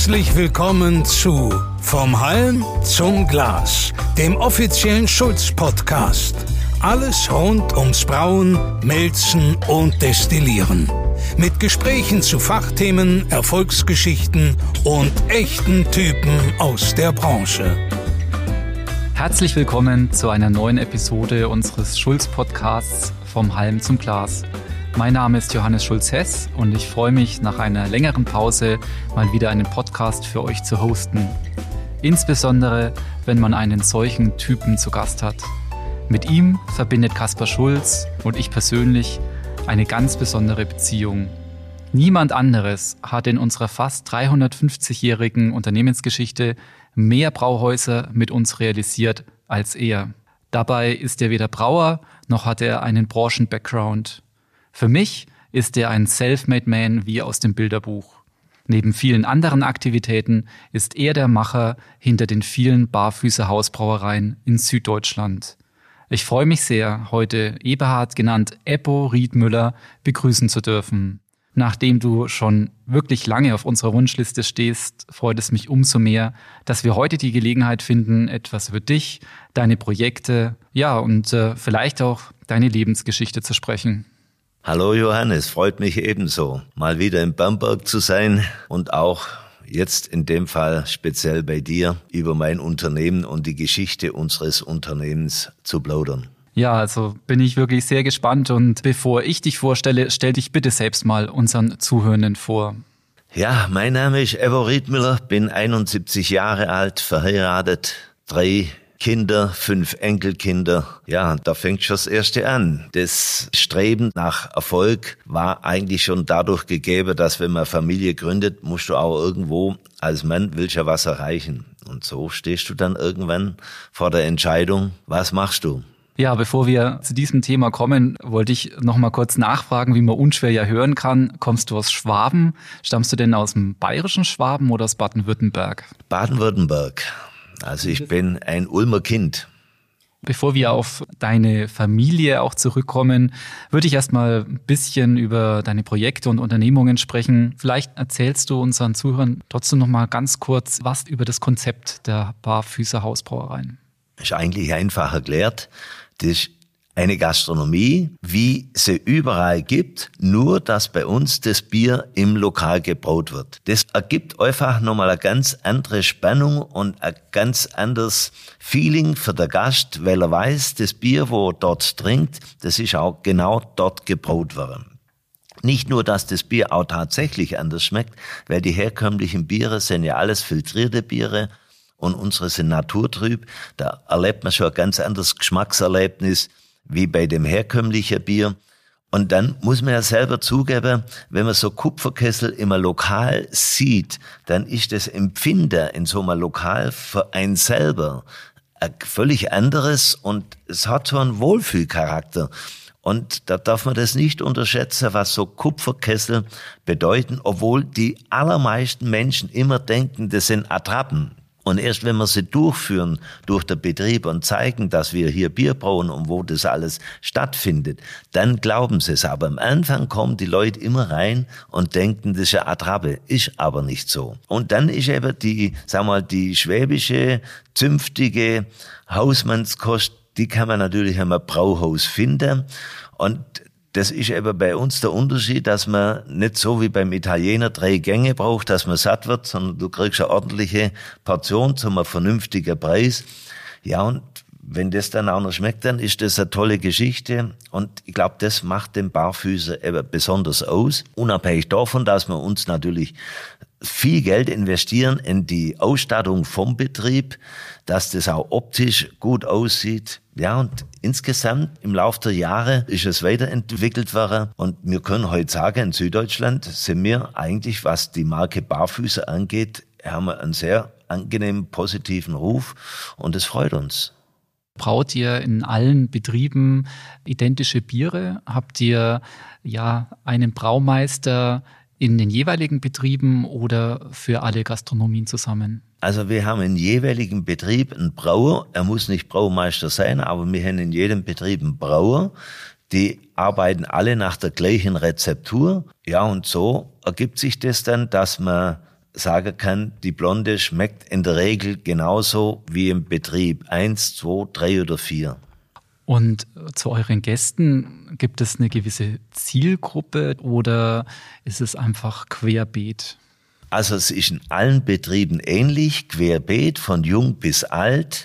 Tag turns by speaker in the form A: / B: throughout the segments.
A: Herzlich willkommen zu Vom Halm zum Glas, dem offiziellen Schulz-Podcast. Alles rund ums Brauen, Melzen und Destillieren. Mit Gesprächen zu Fachthemen, Erfolgsgeschichten und echten Typen aus der Branche.
B: Herzlich willkommen zu einer neuen Episode unseres Schulz-Podcasts Vom Halm zum Glas. Mein Name ist Johannes Schulz-Hess und ich freue mich, nach einer längeren Pause mal wieder einen Podcast für euch zu hosten. Insbesondere, wenn man einen solchen Typen zu Gast hat. Mit ihm verbindet Kaspar Schulz und ich persönlich eine ganz besondere Beziehung. Niemand anderes hat in unserer fast 350-jährigen Unternehmensgeschichte mehr Brauhäuser mit uns realisiert als er. Dabei ist er weder Brauer, noch hat er einen Branchen-Background. Für mich ist er ein Selfmade Man wie aus dem Bilderbuch. Neben vielen anderen Aktivitäten ist er der Macher hinter den vielen Barfüßer-Hausbrauereien in Süddeutschland. Ich freue mich sehr, heute Eberhard, genannt Eppo Riedmüller, begrüßen zu dürfen. Nachdem du schon wirklich lange auf unserer Wunschliste stehst, freut es mich umso mehr, dass wir heute die Gelegenheit finden, etwas über dich, deine Projekte, und vielleicht auch deine Lebensgeschichte zu sprechen.
C: Hallo Johannes, freut mich ebenso, mal wieder in Bamberg zu sein und auch jetzt in dem Fall speziell bei dir über mein Unternehmen und die Geschichte unseres Unternehmens zu plaudern.
B: Ja, also bin ich wirklich sehr gespannt und bevor ich dich vorstelle, stell dich bitte selbst mal unseren Zuhörenden vor.
C: Ja, mein Name ist Eppo Riedmüller, bin 71 Jahre alt, verheiratet, 3 Kinder, 5 Enkelkinder. Ja, da fängt schon das Erste an. Das Streben nach Erfolg war eigentlich schon dadurch gegeben, dass wenn man Familie gründet, musst du auch irgendwo als Mann willst ja was erreichen. Und so stehst du dann irgendwann vor der Entscheidung, was machst du?
B: Ja, bevor wir zu diesem Thema kommen, wollte ich noch mal kurz nachfragen, wie man unschwer ja hören kann. Kommst du aus Schwaben? Stammst du denn aus dem bayerischen Schwaben oder aus Baden-Württemberg?
C: Baden-Württemberg. Also ich bin ein Ulmer Kind.
B: Bevor wir auf deine Familie auch zurückkommen, würde ich erstmal ein bisschen über deine Projekte und Unternehmungen sprechen. Vielleicht erzählst du unseren Zuhörern trotzdem noch mal ganz kurz was über das Konzept der Barfüßer Hausbrauereien.
C: Ist eigentlich einfach erklärt. Das ist eine Gastronomie, wie sie überall gibt, nur dass bei uns das Bier im Lokal gebraut wird. Das ergibt einfach nochmal eine ganz andere Spannung und ein ganz anderes Feeling für den Gast, weil er weiß, das Bier, wo er dort trinkt, das ist auch genau dort gebraut worden. Nicht nur, dass das Bier auch tatsächlich anders schmeckt, weil die herkömmlichen Biere sind ja alles filtrierte Biere und unsere sind naturtrüb. Da erlebt man schon ein ganz anderes Geschmackserlebnis wie bei dem herkömmlichen Bier. Und dann muss man ja selber zugeben, wenn man so Kupferkessel im Lokal sieht, dann ist das Empfinden in so einem Lokal für einen selber ein völlig anderes und es hat so einen Wohlfühlcharakter. Und da darf man das nicht unterschätzen, was so Kupferkessel bedeuten, obwohl die allermeisten Menschen immer denken, das sind Attrappen. Und erst wenn wir sie durchführen durch den Betrieb und zeigen, dass wir hier Bier brauen und wo das alles stattfindet, dann glauben sie es. Aber am Anfang kommen die Leute immer rein und denken, das ist eine Attrappe. Ist aber nicht so. Und dann ist eben die schwäbische, zünftige Hausmannskost, die kann man natürlich im Brauhaus finden. Und das ist eben bei uns der Unterschied, dass man nicht so wie beim Italiener 3 Gänge braucht, dass man satt wird, sondern du kriegst eine ordentliche Portion zu einem vernünftigen Preis. Ja, und wenn das dann auch noch schmeckt, dann ist das eine tolle Geschichte. Und ich glaube, das macht den Barfüßer eben besonders aus. Unabhängig davon, dass wir uns natürlich viel Geld investieren in die Ausstattung vom Betrieb, dass das auch optisch gut aussieht. Ja, und insgesamt im Laufe der Jahre ist es weiterentwickelt worden. Und wir können heute sagen, in Süddeutschland sind wir eigentlich, was die Marke Barfüßer angeht, haben wir einen sehr angenehmen, positiven Ruf. Und es freut uns.
B: Braut ihr in allen Betrieben identische Biere? Habt ihr einen Braumeister in den jeweiligen Betrieben oder für alle Gastronomien zusammen?
C: Also wir haben in jeweiligen Betrieb einen Brauer. Er muss nicht Braumeister sein, aber wir haben in jedem Betrieb einen Brauer. Die arbeiten alle nach der gleichen Rezeptur. Ja, und so ergibt sich das dann, dass man sagen kann, die Blonde schmeckt in der Regel genauso wie im Betrieb. 1, 2, 3 oder 4.
B: Und zu euren Gästen, gibt es eine gewisse Zielgruppe oder ist es einfach querbeet?
C: Also es ist in allen Betrieben ähnlich, querbeet, von jung bis alt.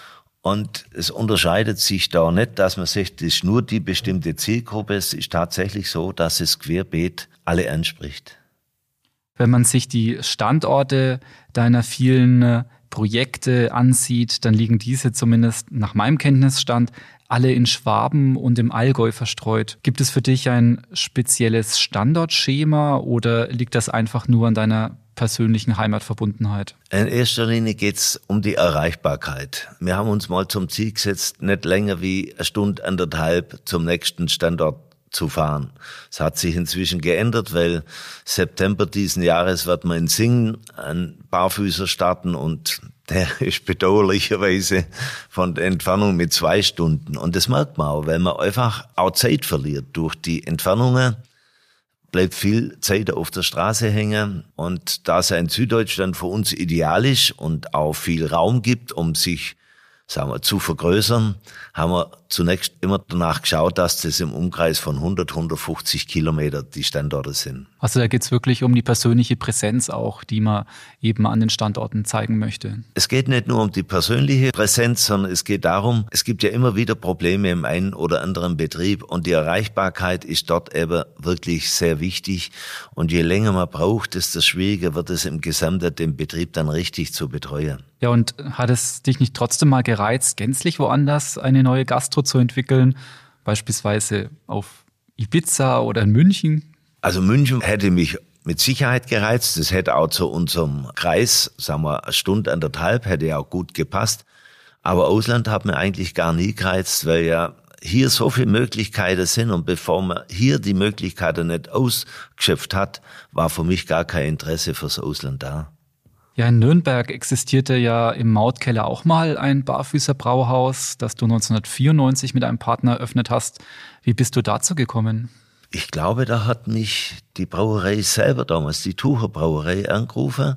C: Und es unterscheidet sich da nicht, dass man sagt, das ist nur die bestimmte Zielgruppe. Es ist tatsächlich so, dass es querbeet alle anspricht.
B: Wenn man sich die Standorte deiner vielen Projekte ansieht, dann liegen diese zumindest nach meinem Kenntnisstand alle in Schwaben und im Allgäu verstreut. Gibt es für dich ein spezielles Standortschema oder liegt das einfach nur an deiner persönlichen Heimatverbundenheit?
C: In erster Linie geht's um die Erreichbarkeit. Wir haben uns mal zum Ziel gesetzt, nicht länger wie 1 Stunde, 1,5 zum nächsten Standort zu fahren. Es hat sich inzwischen geändert, weil September diesen Jahres wird man in Singen einen Barfüßer starten und der ist bedauerlicherweise von der Entfernung mit 2 Stunden. Und das merkt man auch, weil man einfach auch Zeit verliert. Durch die Entfernungen bleibt viel Zeit auf der Straße hängen. Und da es in Süddeutschland für uns ideal ist und auch viel Raum gibt, um sich, sagen wir, zu vergrößern, haben wir zunächst immer danach geschaut, dass das im Umkreis von 100, 150 Kilometer die Standorte sind.
B: Also da geht's wirklich um die persönliche Präsenz auch, die man eben an den Standorten zeigen möchte.
C: Es geht nicht nur um die persönliche Präsenz, sondern es geht darum, es gibt ja immer wieder Probleme im einen oder anderen Betrieb und die Erreichbarkeit ist dort eben wirklich sehr wichtig. Und je länger man braucht, desto schwieriger wird es im Gesamten, den Betrieb dann richtig zu betreuen.
B: Ja, und hat es dich nicht trotzdem mal gereizt, gänzlich woanders eine neue Gastro zu entwickeln, beispielsweise auf Ibiza oder in München?
C: Also München hätte mich mit Sicherheit gereizt. Das hätte auch zu unserem Kreis, sagen wir, 1 Stunde, 1,5, hätte ja auch gut gepasst. Aber Ausland hat mir eigentlich gar nie gereizt, weil ja hier so viele Möglichkeiten sind und bevor man hier die Möglichkeiten nicht ausgeschöpft hat, war für mich gar kein Interesse fürs Ausland da.
B: Ja, in Nürnberg existierte ja im Mautkeller auch mal ein Barfüßerbrauhaus, das du 1994 mit einem Partner eröffnet hast. Wie bist du dazu gekommen?
C: Ich glaube, da hat mich die Brauerei selber damals, die Tucher Brauerei, angerufen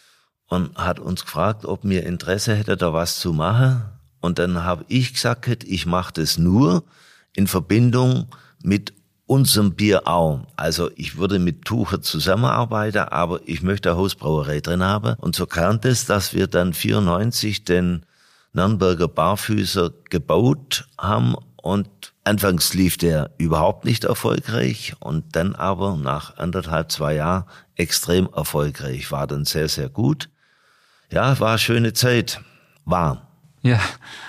C: und hat uns gefragt, ob wir Interesse hätten, da was zu machen. Und dann habe ich gesagt, ich mache das nur in Verbindung mit unserem Bier auch. Also ich würde mit Tucher zusammenarbeiten, aber ich möchte eine Hausbrauerei drin haben. Und so kam es, dass wir dann 1994 den Nürnberger Barfüßer gebaut haben und anfangs lief der überhaupt nicht erfolgreich und dann aber nach 1,5, 2 Jahren extrem erfolgreich. War dann sehr, sehr gut. Ja, war eine schöne Zeit. War.
B: Ja,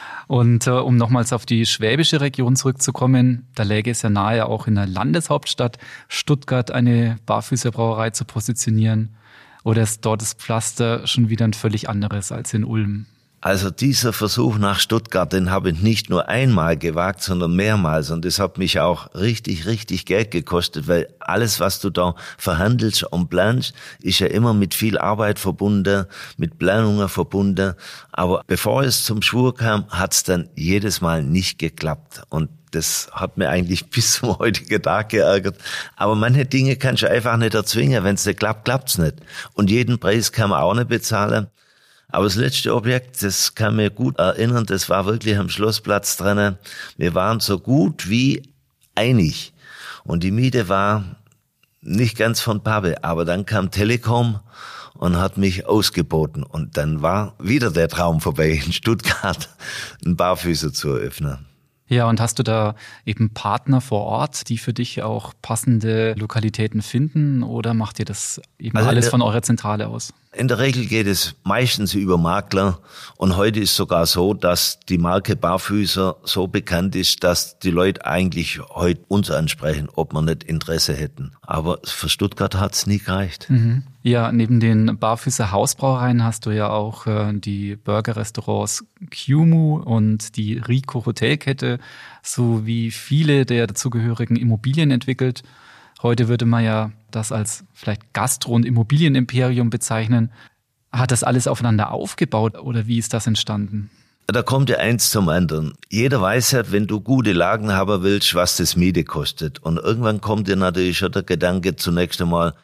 B: und um nochmals auf die schwäbische Region zurückzukommen, da läge es ja nahe, auch in der Landeshauptstadt Stuttgart eine Barfüßerbrauerei zu positionieren. Oder ist dort das Pflaster schon wieder ein völlig anderes als in Ulm?
C: Also dieser Versuch nach Stuttgart, den habe ich nicht nur einmal gewagt, sondern mehrmals. Und das hat mich auch richtig, richtig Geld gekostet, weil alles, was du da verhandelst und planst, ist ja immer mit viel Arbeit verbunden, mit Planungen verbunden. Aber bevor es zum Schwur kam, hat es dann jedes Mal nicht geklappt. Und das hat mir eigentlich bis zum heutigen Tag geärgert. Aber manche Dinge kannst du einfach nicht erzwingen. Wenn es nicht klappt, klappt's nicht. Und jeden Preis kann man auch nicht bezahlen. Aber das letzte Objekt, das kann mir gut erinnern, das war wirklich am Schlossplatz drin. Wir waren so gut wie einig. Und die Miete war nicht ganz von Pappe. Aber dann kam Telekom und hat mich ausgeboten. Und dann war wieder der Traum vorbei, in Stuttgart einen Barfüßer zu eröffnen.
B: Ja, und hast du da eben Partner vor Ort, die für dich auch passende Lokalitäten finden, oder macht ihr das eben alles von eurer Zentrale aus?
C: In der Regel geht es meistens über Makler und heute ist sogar so, dass die Marke Barfüßer so bekannt ist, dass die Leute eigentlich heute uns ansprechen, ob wir nicht Interesse hätten. Aber für Stuttgart hat's nie gereicht.
B: Mhm. Ja, neben den Barfüßer Hausbrauereien hast du ja auch die Burger-Restaurants Kumu und die Rico Hotelkette sowie viele der dazugehörigen Immobilien entwickelt. Heute würde man ja das als vielleicht Gastro- und Immobilienimperium bezeichnen. Hat das alles aufeinander aufgebaut oder wie ist das entstanden?
C: Da kommt ja eins zum anderen. Jeder weiß ja, wenn du gute Lagen haben willst, was das Miete kostet. Und irgendwann kommt dir natürlich schon der Gedanke zunächst einmal,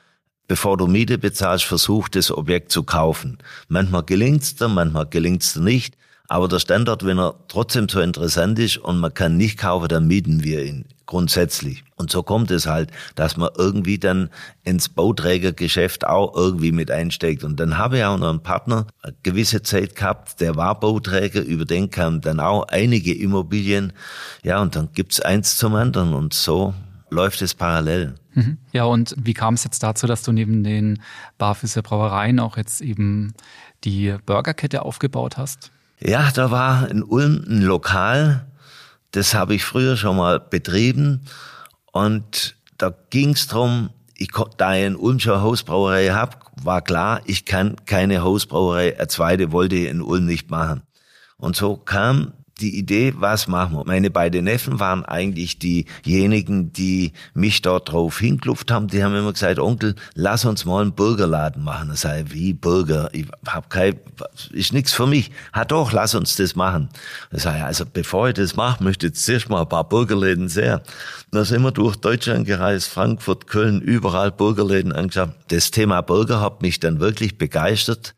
C: bevor du Miete bezahlst, versuch das Objekt zu kaufen. Manchmal gelingt's dir, manchmal gelingt's dir nicht. Aber der Standort, wenn er trotzdem so interessant ist und man kann nicht kaufen, dann mieten wir ihn grundsätzlich. Und so kommt es halt, dass man irgendwie dann ins Bauträgergeschäft auch irgendwie mit einsteigt. Und dann habe ich auch noch einen Partner, eine gewisse Zeit gehabt, der war Bauträger, über den kamen dann auch einige Immobilien. Ja, und dann gibt's eins zum anderen und so läuft es parallel.
B: Ja, und wie kam es jetzt dazu, dass du neben den Barfüßer Brauereien auch jetzt eben die Burgerkette aufgebaut hast?
C: Ja, da war in Ulm ein Lokal, das habe ich früher schon mal betrieben und da ging's drum, da ich in Ulm schon eine Hausbrauerei habe, war klar, ich kann keine Hausbrauerei, eine zweite wollte ich in Ulm nicht machen. Und so kam die Idee, was machen wir? Meine beiden Neffen waren eigentlich diejenigen, die mich dort drauf hinklupft haben. Die haben immer gesagt, Onkel, lass uns mal einen Burgerladen machen. Ich sage, wie Burger? Ich hab ist nichts für mich. Doch, lass uns das machen. Ich sage, also bevor ich das mache, möchte ich jetzt zuerst mal ein paar Burgerläden sehen. Da sind wir durch Deutschland gereist, Frankfurt, Köln, überall Burgerläden angeschaut. Das Thema Burger hat mich dann wirklich begeistert.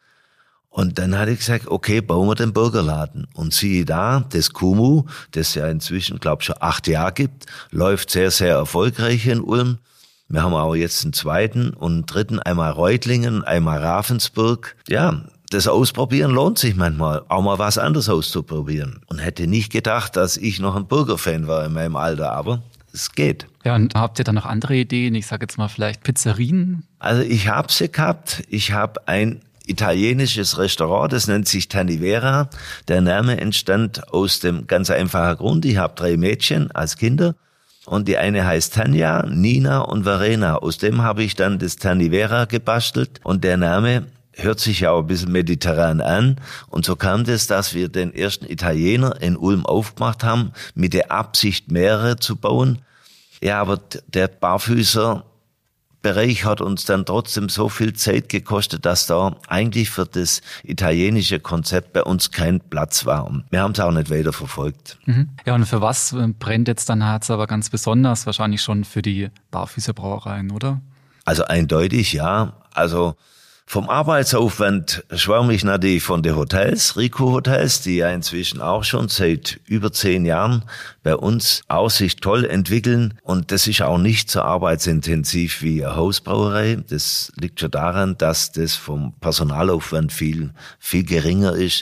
C: Und dann hatte ich gesagt, okay, bauen wir den Burgerladen. Und siehe da, das Kumu, das ja inzwischen, glaube ich, schon 8 Jahre gibt, läuft sehr, sehr erfolgreich in Ulm. Wir haben auch jetzt einen zweiten und einen dritten, einmal Reutlingen, einmal Ravensburg. Ja, das Ausprobieren lohnt sich manchmal, auch mal was anderes auszuprobieren. Und hätte nicht gedacht, dass ich noch ein Burgerfan war in meinem Alter, aber es geht.
B: Ja, und habt ihr dann noch andere Ideen? Ich sage jetzt mal vielleicht Pizzerien?
C: Also ich habe sie gehabt. Ich habe ein italienisches Restaurant, das nennt sich Tanivera. Der Name entstand aus dem ganz einfachen Grund, ich habe 3 Mädchen als Kinder und die eine heißt Tanja, Nina und Verena. Aus dem habe ich dann das Tanivera gebastelt und der Name hört sich ja auch ein bisschen mediterran an. Und so kam das, dass wir den ersten Italiener in Ulm aufgemacht haben, mit der Absicht, mehrere zu bauen. Ja, aber der Barfüßer Bereich hat uns dann trotzdem so viel Zeit gekostet, dass da eigentlich für das italienische Konzept bei uns kein Platz war. Und wir haben es auch nicht weiter verfolgt.
B: Ja, und für was brennt jetzt dein Herz aber ganz besonders? Wahrscheinlich schon für die Barfüßer Brauereien, oder?
C: Also eindeutig, ja. Also vom Arbeitsaufwand schwärme ich natürlich von den Hotels, Rico Hotels, die ja inzwischen auch schon seit über 10 Jahren bei uns auch sich toll entwickeln. Und das ist auch nicht so arbeitsintensiv wie eine Hausbrauerei. Das liegt schon daran, dass das vom Personalaufwand viel, viel geringer ist.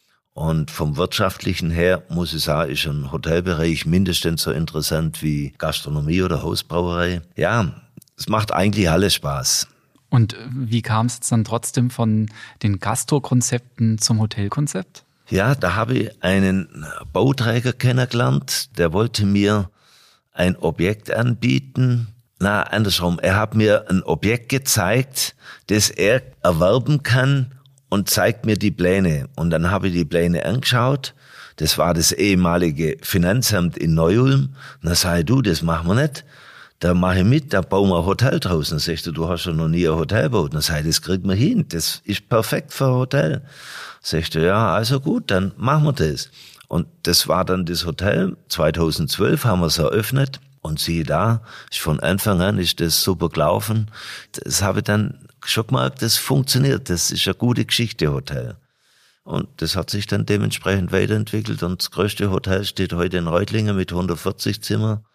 C: Und vom Wirtschaftlichen her, muss ich sagen, ist ein Hotelbereich mindestens so interessant wie Gastronomie oder Hausbrauerei. Ja, es macht eigentlich alles Spaß.
B: Und wie kam es jetzt dann trotzdem von den Gastro-Konzepten zum Hotelkonzept?
C: Ja, da habe ich einen Bauträger kennengelernt, der wollte mir ein Objekt anbieten. Andersrum, er hat mir ein Objekt gezeigt, das er erwerben kann und zeigt mir die Pläne. Und dann habe ich die Pläne angeschaut. Das war das ehemalige Finanzamt in Neu-Ulm. Und dann sage ich, du, das machen wir nicht. Da mache ich mit, da bauen wir ein Hotel draus. Dann sagst du hast ja noch nie ein Hotel gebaut. Dann sag ich, das kriegen wir hin, das ist perfekt für ein Hotel. Sagst du, ja, also gut, dann machen wir das. Und das war dann das Hotel. 2012 haben wir es eröffnet. Und siehe da, von Anfang an ist das super gelaufen. Das habe ich dann schon gemerkt, das funktioniert. Das ist eine gute Geschichte, Hotel. Und das hat sich dann dementsprechend weiterentwickelt. Und das größte Hotel steht heute in Reutlingen mit 140 Zimmern.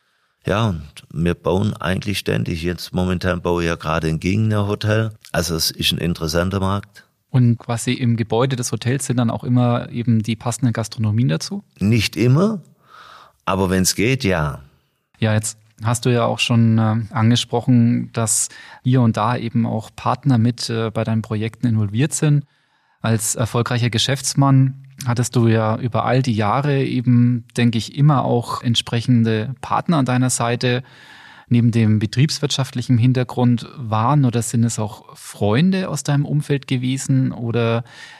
C: Ja, und wir bauen eigentlich ständig. Jetzt momentan baue ich ja gerade in Gingen ein Hotel. Also es ist ein interessanter Markt.
B: Und quasi im Gebäude des Hotels sind dann auch immer eben die passenden Gastronomien dazu?
C: Nicht immer, aber wenn es geht, ja.
B: Ja, jetzt hast du ja auch schon angesprochen, dass hier und da eben auch Partner mit bei deinen Projekten involviert sind. Als erfolgreicher Geschäftsmann hattest du ja über all die Jahre eben, denke ich, immer auch entsprechende Partner an deiner Seite. Neben dem betriebswirtschaftlichen Hintergrund waren oder sind es auch Freunde aus deinem Umfeld gewesen oder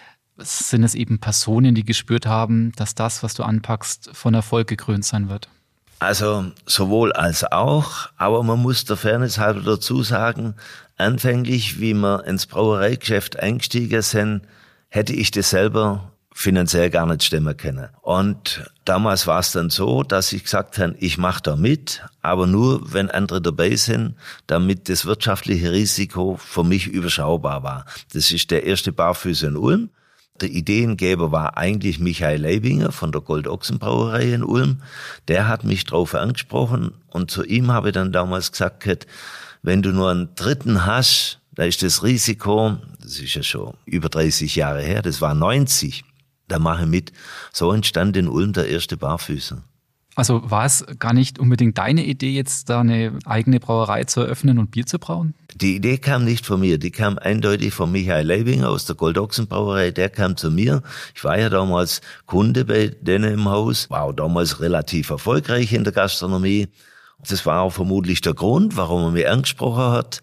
B: sind es eben Personen, die gespürt haben, dass das, was du anpackst, von Erfolg gekrönt sein wird?
C: Also sowohl als auch, aber man muss der Fairness halber dazu sagen, anfänglich, wie wir ins Brauereigeschäft eingestiegen sind, hätte ich das selber finanziell gar nicht stemmen können. Und damals war es dann so, dass ich gesagt habe, ich mache da mit, aber nur, wenn andere dabei sind, damit das wirtschaftliche Risiko für mich überschaubar war. Das ist der erste Barfüßer in Ulm. Der Ideengeber war eigentlich Michael Leibinger von der Gold-Ochsen-Brauerei in Ulm. Der hat mich drauf angesprochen und zu ihm habe ich dann damals gesagt, wenn du nur einen dritten hast, da ist das Risiko, das ist ja schon über 30 Jahre her, das war 90, da mache ich mit. So entstand in Ulm der erste Barfüßer.
B: Also war es gar nicht unbedingt deine Idee, jetzt da eine eigene Brauerei zu eröffnen und Bier zu brauen?
C: Die Idee kam nicht von mir, die kam eindeutig von Michael Leibinger aus der Gold-Ochsen-Brauerei, der kam zu mir. Ich war ja damals Kunde bei denen im Haus, war auch damals relativ erfolgreich in der Gastronomie. Das war auch vermutlich der Grund, warum er mich angesprochen hat,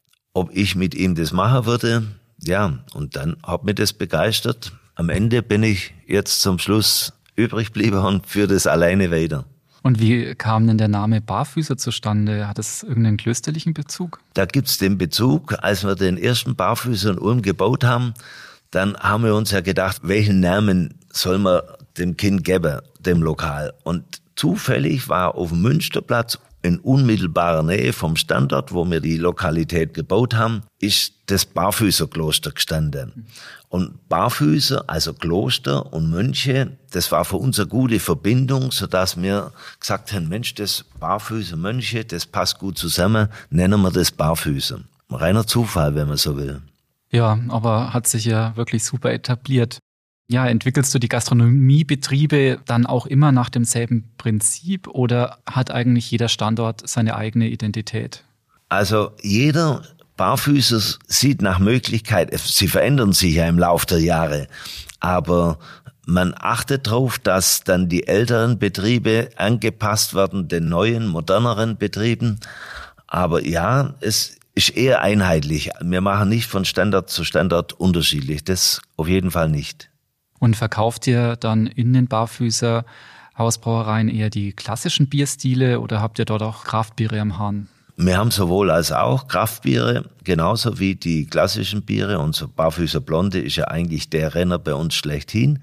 C: ob ich mit ihm das machen würde. Ja, und dann hat mich das begeistert. Am Ende bin ich jetzt zum Schluss übrig geblieben und führe das alleine weiter.
B: Und wie kam denn der Name Barfüßer zustande? Hat es irgendeinen klösterlichen Bezug?
C: Da gibt's den Bezug, als wir den ersten Barfüßer in Ulm gebaut haben, dann haben wir uns ja gedacht, welchen Namen soll man dem Kind geben, dem Lokal. Und zufällig war auf dem Münsterplatz in unmittelbarer Nähe vom Standort, wo wir die Lokalität gebaut haben, ist das Barfüßerkloster gestanden. Und Barfüßer, also Kloster und Mönche, das war für uns eine gute Verbindung, sodass wir gesagt haben, Mensch, das Barfüßer, Mönche, das passt gut zusammen, nennen wir das Barfüßer. Reiner Zufall, wenn man so will.
B: Ja, aber hat sich ja wirklich super etabliert. Ja, entwickelst du die Gastronomiebetriebe dann auch immer nach demselben Prinzip oder hat eigentlich jeder Standort seine eigene Identität?
C: Also jeder Barfüßer sieht nach Möglichkeit, sie verändern sich ja im Laufe der Jahre, aber man achtet darauf, dass dann die älteren Betriebe angepasst werden, den neuen, moderneren Betrieben. Aber ja, es ist eher einheitlich. Wir machen nicht von Standort zu Standort unterschiedlich, das auf jeden Fall nicht.
B: Und verkauft ihr dann in den Barfüßer Hausbrauereien eher die klassischen Bierstile oder habt ihr dort auch Kraftbiere am Hahn?
C: Wir haben sowohl als auch Kraftbiere, genauso wie die klassischen Biere. Unser Barfüßer Blonde ist ja eigentlich der Renner bei uns schlechthin.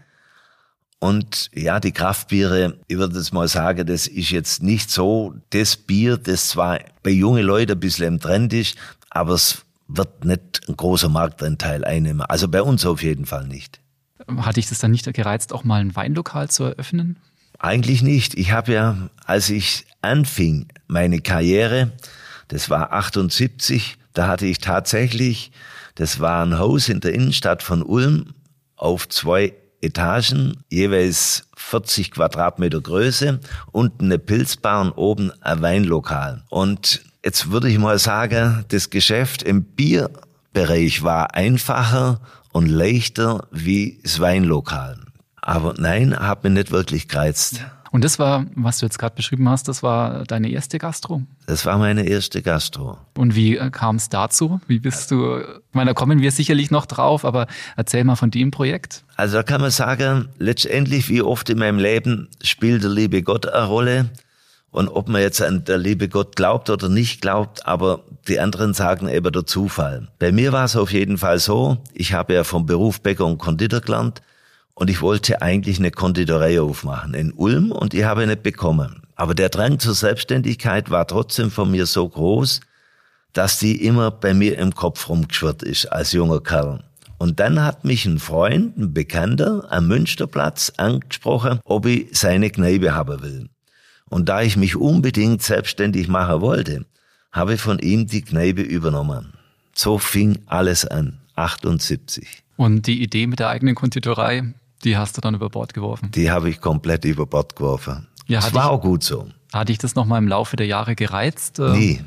C: Und ja, die Kraftbiere, ich würde jetzt mal sagen, das ist jetzt nicht so das Bier, das zwar bei jungen Leuten ein bisschen im Trend ist, aber es wird nicht ein großer Marktanteil einnehmen. Also bei uns auf jeden Fall nicht.
B: Hatte ich das dann nicht gereizt, auch mal ein Weinlokal zu eröffnen?
C: Eigentlich nicht. Ich habe ja, als ich anfing, meine Karriere, das war 78, da hatte ich tatsächlich, das war ein Haus in der Innenstadt von Ulm auf 2 Etagen, jeweils 40 Quadratmeter Größe, unten eine Pilzbar und oben ein Weinlokal. Und jetzt würde ich mal sagen, das Geschäft im Bierbereich war einfacher und leichter wie das Weinlokal. Aber nein, hat mich nicht wirklich gereizt.
B: Und das war, was du jetzt gerade beschrieben hast, das war deine erste Gastro?
C: Das war meine erste Gastro.
B: Und wie kam es dazu? Wie bist du, ich meine, da kommen wir sicherlich noch drauf, aber erzähl mal von dem Projekt.
C: Also da kann man sagen, letztendlich wie oft in meinem Leben spielt der liebe Gott eine Rolle. Und ob man jetzt an der liebe Gott glaubt oder nicht glaubt, aber die anderen sagen eben der Zufall. Bei mir war es auf jeden Fall so, ich habe ja vom Beruf Bäcker und Konditor gelernt und ich wollte eigentlich eine Konditorei aufmachen in Ulm und ich habe nicht bekommen. Aber der Drang zur Selbstständigkeit war trotzdem von mir so groß, dass die immer bei mir im Kopf rumgeschwirrt ist als junger Kerl. Und dann hat mich ein Freund, ein Bekannter am Münsterplatz angesprochen, ob ich seine Kneipe haben will. Und da ich mich unbedingt selbstständig machen wollte, habe ich von ihm die Kneipe übernommen. So fing alles an, 78.
B: Und die Idee mit der eigenen Konditorei, die hast du dann über Bord geworfen?
C: Die habe ich komplett über Bord geworfen.
B: Ja,
C: das war auch gut so.
B: Hat dich das nochmal im Laufe der Jahre gereizt?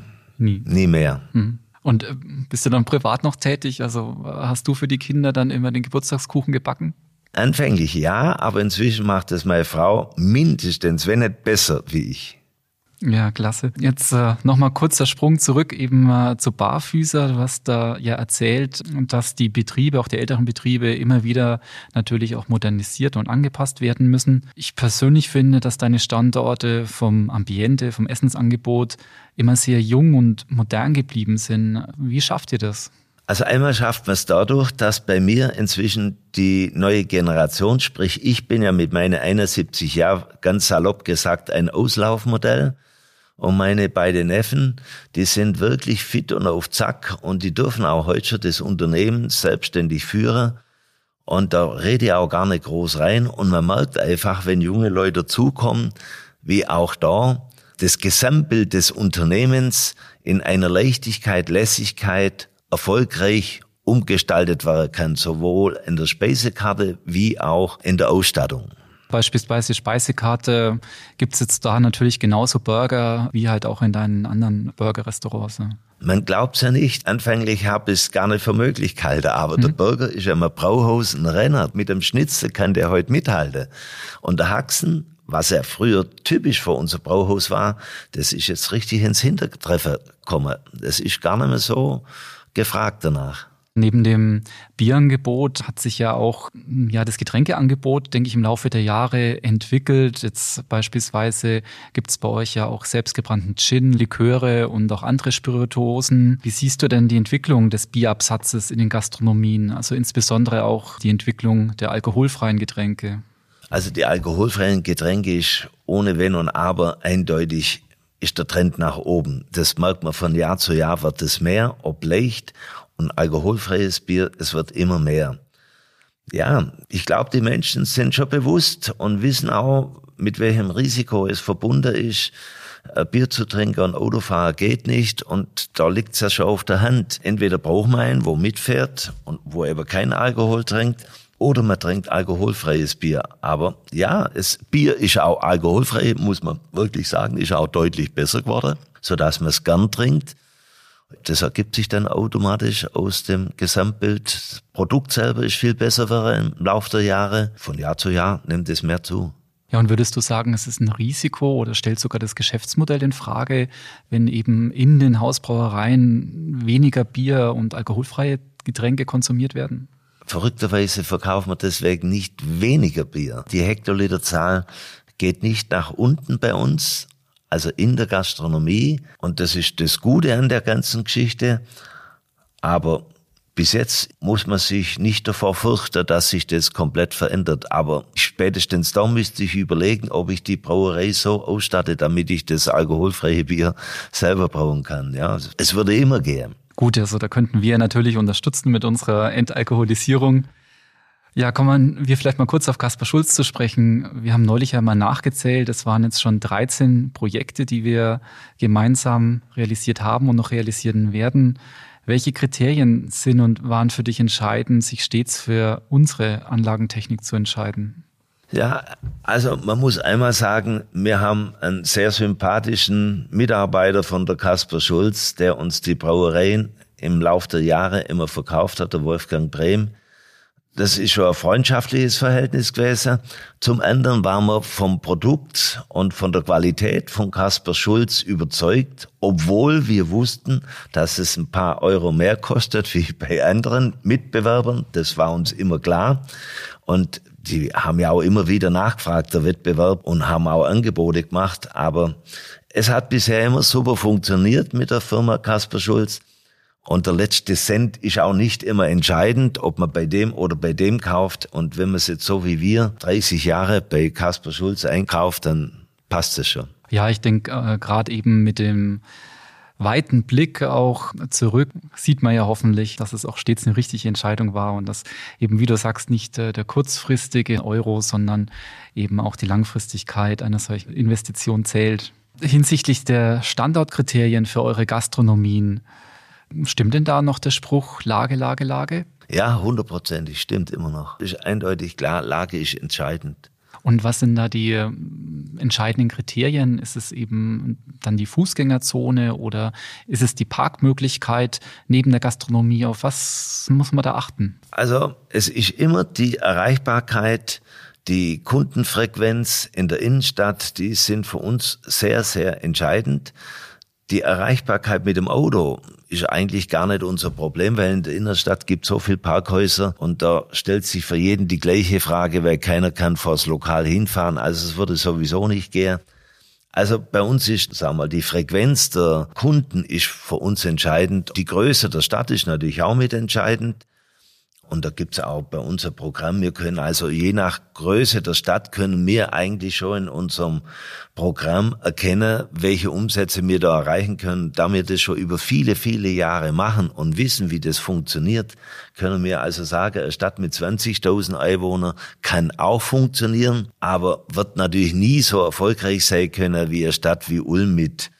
C: Nie mehr.
B: Und bist du dann privat noch tätig? Also hast du für die Kinder dann immer den Geburtstagskuchen gebacken?
C: Anfänglich ja, aber inzwischen macht es meine Frau mindestens, wenn nicht besser wie ich.
B: Ja, klasse. Jetzt nochmal kurzer Sprung zurück eben zu Barfüßer. Du hast da ja erzählt, dass die Betriebe, auch die älteren Betriebe, immer wieder natürlich auch modernisiert und angepasst werden müssen. Ich persönlich finde, dass deine Standorte vom Ambiente, vom Essensangebot immer sehr jung und modern geblieben sind. Wie schafft ihr das?
C: Also einmal schafft man es dadurch, dass bei mir inzwischen die neue Generation, sprich ich bin ja mit meinen 71 Jahren ganz salopp gesagt ein Auslaufmodell. Und meine beiden Neffen, die sind wirklich fit und auf Zack und die dürfen auch heute schon das Unternehmen selbstständig führen. Und da rede ich auch gar nicht groß rein. Und man merkt einfach, wenn junge Leute dazukommen, wie auch da das Gesamtbild des Unternehmens in einer Leichtigkeit, Lässigkeit erfolgreich umgestaltet werden kann, sowohl in der Speisekarte wie auch in der Ausstattung.
B: Beispielsweise Speisekarte, gibt's jetzt da natürlich genauso Burger wie halt auch in deinen anderen Burger-Restaurants? Ne?
C: Man glaubt's ja nicht. Anfänglich habe ich es gar nicht für möglich gehalten, aber der Burger ist ja im Brauhaus ein Renner. Mit dem Schnitzel kann der heute mithalten. Und der Haxen, was ja früher typisch für unser Brauhaus war, das ist jetzt richtig ins Hintertreffen gekommen. Das ist gar nicht mehr so gefragt danach.
B: Neben dem Bierangebot hat sich ja auch das Getränkeangebot, denke ich, im Laufe der Jahre entwickelt. Jetzt beispielsweise gibt es bei euch ja auch selbstgebrannten Gin, Liköre und auch andere Spirituosen. Wie siehst du denn die Entwicklung des Bierabsatzes in den Gastronomien, also insbesondere auch die Entwicklung der alkoholfreien Getränke?
C: Also die alkoholfreien Getränke ist ohne Wenn und Aber eindeutig ist der Trend nach oben. Das merkt man von Jahr zu Jahr, wird es mehr, ob leicht und alkoholfreies Bier, es wird immer mehr. Ja, ich glaube, die Menschen sind schon bewusst und wissen auch, mit welchem Risiko es verbunden ist. Bier zu trinken und Autofahren geht nicht und da liegt es ja schon auf der Hand. Entweder braucht man einen, wo mitfährt und wo eben kein Alkohol trinkt, oder man trinkt alkoholfreies Bier. Aber ja, Bier ist auch alkoholfrei, muss man wirklich sagen, ist auch deutlich besser geworden, sodass man es gern trinkt. Das ergibt sich dann automatisch aus dem Gesamtbild. Das Produkt selber ist viel besser geworden im Laufe der Jahre. Von Jahr zu Jahr nimmt es mehr zu.
B: Ja, und würdest du sagen, es ist ein Risiko oder stellt sogar das Geschäftsmodell in Frage, wenn eben in den Hausbrauereien weniger Bier und alkoholfreie Getränke konsumiert werden?
C: Verrückterweise verkaufen wir deswegen nicht weniger Bier. Die Hektoliterzahl geht nicht nach unten bei uns, also in der Gastronomie. Und das ist das Gute an der ganzen Geschichte. Aber bis jetzt muss man sich nicht davor fürchten, dass sich das komplett verändert. Aber spätestens da müsste ich überlegen, ob ich die Brauerei so ausstatte, damit ich das alkoholfreie Bier selber brauen kann. Ja, es würde immer gehen.
B: Gut, also da könnten wir natürlich unterstützen mit unserer Entalkoholisierung. Ja, kommen wir vielleicht mal kurz auf Kaspar Schulz zu sprechen. Wir haben neulich ja mal nachgezählt, es waren jetzt schon 13 Projekte, die wir gemeinsam realisiert haben und noch realisieren werden. Welche Kriterien sind und waren für dich entscheidend, sich stets für unsere Anlagentechnik zu entscheiden?
C: Ja, also man muss einmal sagen, wir haben einen sehr sympathischen Mitarbeiter von der Kaspar Schulz, der uns die Brauereien im Laufe der Jahre immer verkauft hat, der Wolfgang Brehm. Das ist schon ein freundschaftliches Verhältnis gewesen. Zum anderen waren wir vom Produkt und von der Qualität von Kaspar Schulz überzeugt, obwohl wir wussten, dass es ein paar Euro mehr kostet wie bei anderen Mitbewerbern. Das war uns immer klar. Und die haben ja auch immer wieder nachgefragt, der Wettbewerb, und haben auch Angebote gemacht. Aber es hat bisher immer super funktioniert mit der Firma Kaspar Schulz. Und der letzte Cent ist auch nicht immer entscheidend, ob man bei dem oder bei dem kauft. Und wenn man es jetzt so wie wir 30 Jahre bei Kaspar Schulz einkauft, dann passt es schon.
B: Ja, ich denke, gerade eben mit dem weiten Blick auch zurück sieht man ja hoffentlich, dass es auch stets eine richtige Entscheidung war und dass eben, wie du sagst, nicht der kurzfristige Euro, sondern eben auch die Langfristigkeit einer solchen Investition zählt. Hinsichtlich der Standortkriterien für eure Gastronomien, stimmt denn da noch der Spruch Lage, Lage, Lage?
C: Ja, 100%, stimmt immer noch. Ist eindeutig klar, Lage ist entscheidend.
B: Und was sind da die entscheidenden Kriterien? Ist es eben dann die Fußgängerzone oder ist es die Parkmöglichkeit neben der Gastronomie? Auf was muss man da achten?
C: Also es ist immer die Erreichbarkeit, die Kundenfrequenz in der Innenstadt, die sind für uns sehr, sehr entscheidend. Die Erreichbarkeit mit dem Auto ist eigentlich gar nicht unser Problem, weil in der Innenstadt gibt es so viele Parkhäuser und da stellt sich für jeden die gleiche Frage, weil keiner kann vors Lokal hinfahren, also es würde sowieso nicht gehen. Also bei uns ist, sagen wir mal, die Frequenz der Kunden ist für uns entscheidend. Die Größe der Stadt ist natürlich auch mit entscheidend. Und da gibt's auch bei uns ein Programm. Wir können also je nach Größe der Stadt können wir eigentlich schon in unserem Programm erkennen, welche Umsätze wir da erreichen können. Da wir das schon über viele, viele Jahre machen und wissen, wie das funktioniert, können wir also sagen, eine Stadt mit 20.000 Einwohnern kann auch funktionieren, aber wird natürlich nie so erfolgreich sein können wie eine Stadt wie Ulm mit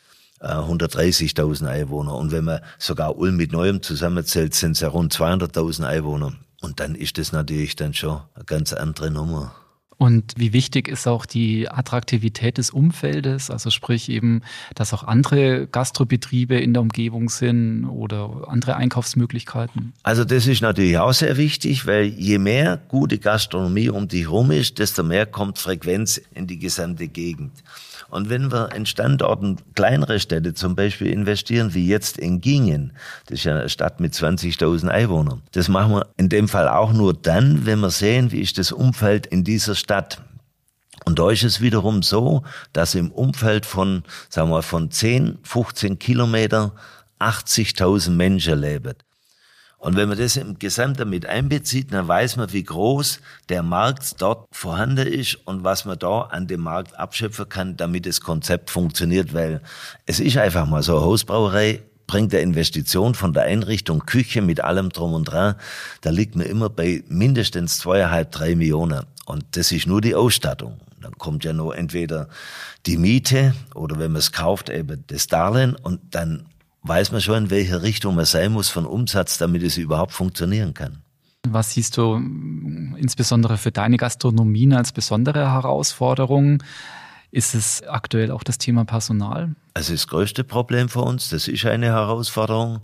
C: 130.000 Einwohner. Und wenn man sogar Ulm mit Neuem zusammenzählt, sind es ja rund 200.000 Einwohner. Und dann ist das natürlich dann schon eine ganz andere Nummer.
B: Und wie wichtig ist auch die Attraktivität des Umfeldes? Also sprich eben, dass auch andere Gastrobetriebe in der Umgebung sind oder andere Einkaufsmöglichkeiten?
C: Also das ist natürlich auch sehr wichtig, weil je mehr gute Gastronomie um dich herum ist, desto mehr kommt Frequenz in die gesamte Gegend. Und wenn wir in Standorten kleinere Städte zum Beispiel investieren, wie jetzt in Gingen, das ist ja eine Stadt mit 20.000 Einwohnern, das machen wir in dem Fall auch nur dann, wenn wir sehen, wie ist das Umfeld in dieser Stadt. Und da ist es wiederum so, dass im Umfeld von, sagen wir, von 10, 15 Kilometer 80.000 Menschen leben. Und wenn man das im Gesamten mit einbezieht, dann weiß man, wie groß der Markt dort vorhanden ist und was man da an dem Markt abschöpfen kann, damit das Konzept funktioniert, weil es ist einfach mal so, eine Hausbrauerei bringt eine Investition von der Einrichtung Küche mit allem drum und dran, da liegt man immer bei mindestens 2,5-3 Millionen. Und das ist nur die Ausstattung. Dann kommt ja noch entweder die Miete oder wenn man es kauft, eben das Darlehen und dann weiß man schon, in welche Richtung man sein muss von Umsatz, damit es überhaupt funktionieren kann.
B: Was siehst du insbesondere für deine Gastronomien als besondere Herausforderung? Ist es aktuell auch das Thema Personal?
C: Also das größte Problem für uns, das ist eine Herausforderung.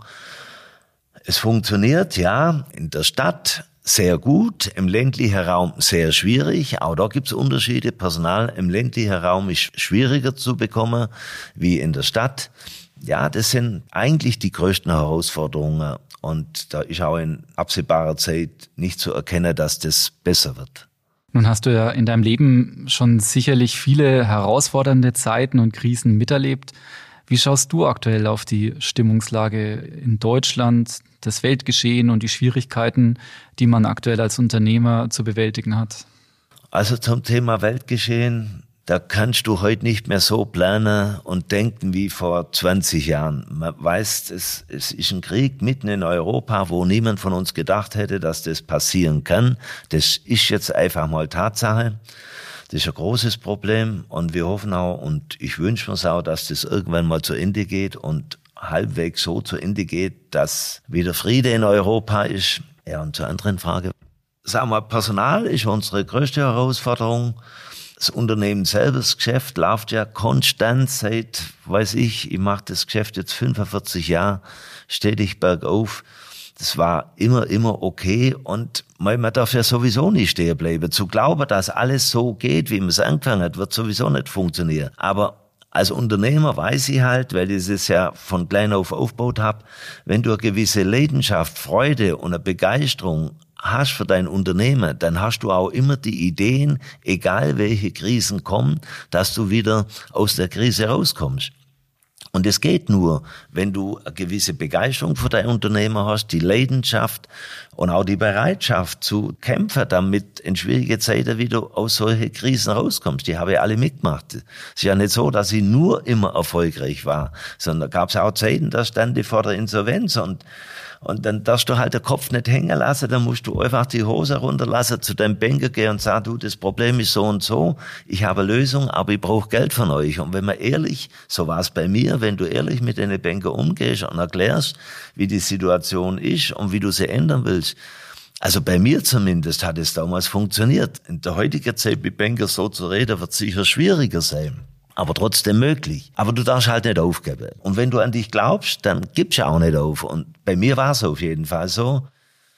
C: Es funktioniert, ja, in der Stadt sehr gut, im ländlichen Raum sehr schwierig. Auch da gibt es Unterschiede. Personal im ländlichen Raum ist schwieriger zu bekommen wie in der Stadt. Ja, das sind eigentlich die größten Herausforderungen und da ist auch in absehbarer Zeit nicht zu erkennen, dass das besser wird.
B: Nun hast du ja in deinem Leben schon sicherlich viele herausfordernde Zeiten und Krisen miterlebt. Wie schaust du aktuell auf die Stimmungslage in Deutschland, das Weltgeschehen und die Schwierigkeiten, die man aktuell als Unternehmer zu bewältigen hat?
C: Also zum Thema Weltgeschehen, da kannst du heute nicht mehr so planen und denken wie vor 20 Jahren. Man weiß, es ist ein Krieg mitten in Europa, wo niemand von uns gedacht hätte, dass das passieren kann. Das ist jetzt einfach mal Tatsache. Das ist ein großes Problem und wir hoffen auch und ich wünsche mir auch, dass das irgendwann mal zu Ende geht und halbwegs so zu Ende geht, dass wieder Friede in Europa ist. Ja, und zur anderen Frage. Sagen wir, Personal ist unsere größte Herausforderung. Das Unternehmen selber, das Geschäft läuft ja konstant seit, ich mache das Geschäft jetzt 45 Jahre, stetig bergauf. Das war immer okay und man darf ja sowieso nicht stehen bleiben. Zu glauben, dass alles so geht, wie man es angefangen hat, wird sowieso nicht funktionieren. Aber als Unternehmer weiß ich halt, weil ich es ja von klein auf aufgebaut habe, wenn du eine gewisse Leidenschaft, Freude und eine Begeisterung hast für dein Unternehmen, dann hast du auch immer die Ideen, egal welche Krisen kommen, dass du wieder aus der Krise rauskommst. Und es geht nur, wenn du eine gewisse Begeisterung für dein Unternehmen hast, die Leidenschaft und auch die Bereitschaft zu kämpfen, damit in schwierigen Zeiten wieder aus solchen Krisen rauskommst. Die habe ich alle mitgemacht. Es ist ja nicht so, dass ich nur immer erfolgreich war, sondern da gab es auch Zeiten, da stand ich vor der Insolvenz und dann darfst du halt den Kopf nicht hängen lassen, dann musst du einfach die Hose runterlassen, zu deinem Banker gehen und sagen, du, das Problem ist so und so, ich habe eine Lösung, aber ich brauche Geld von euch. Und wenn man ehrlich, so war es bei mir, wenn du ehrlich mit den Banker umgehst und erklärst, wie die Situation ist und wie du sie ändern willst, also bei mir zumindest hat es damals funktioniert. In der heutigen Zeit mit Banker so zu reden, wird sicher schwieriger sein. Aber trotzdem möglich. Aber du darfst halt nicht aufgeben. Und wenn du an dich glaubst, dann gibst du auch nicht auf. Und bei mir war es auf jeden Fall so.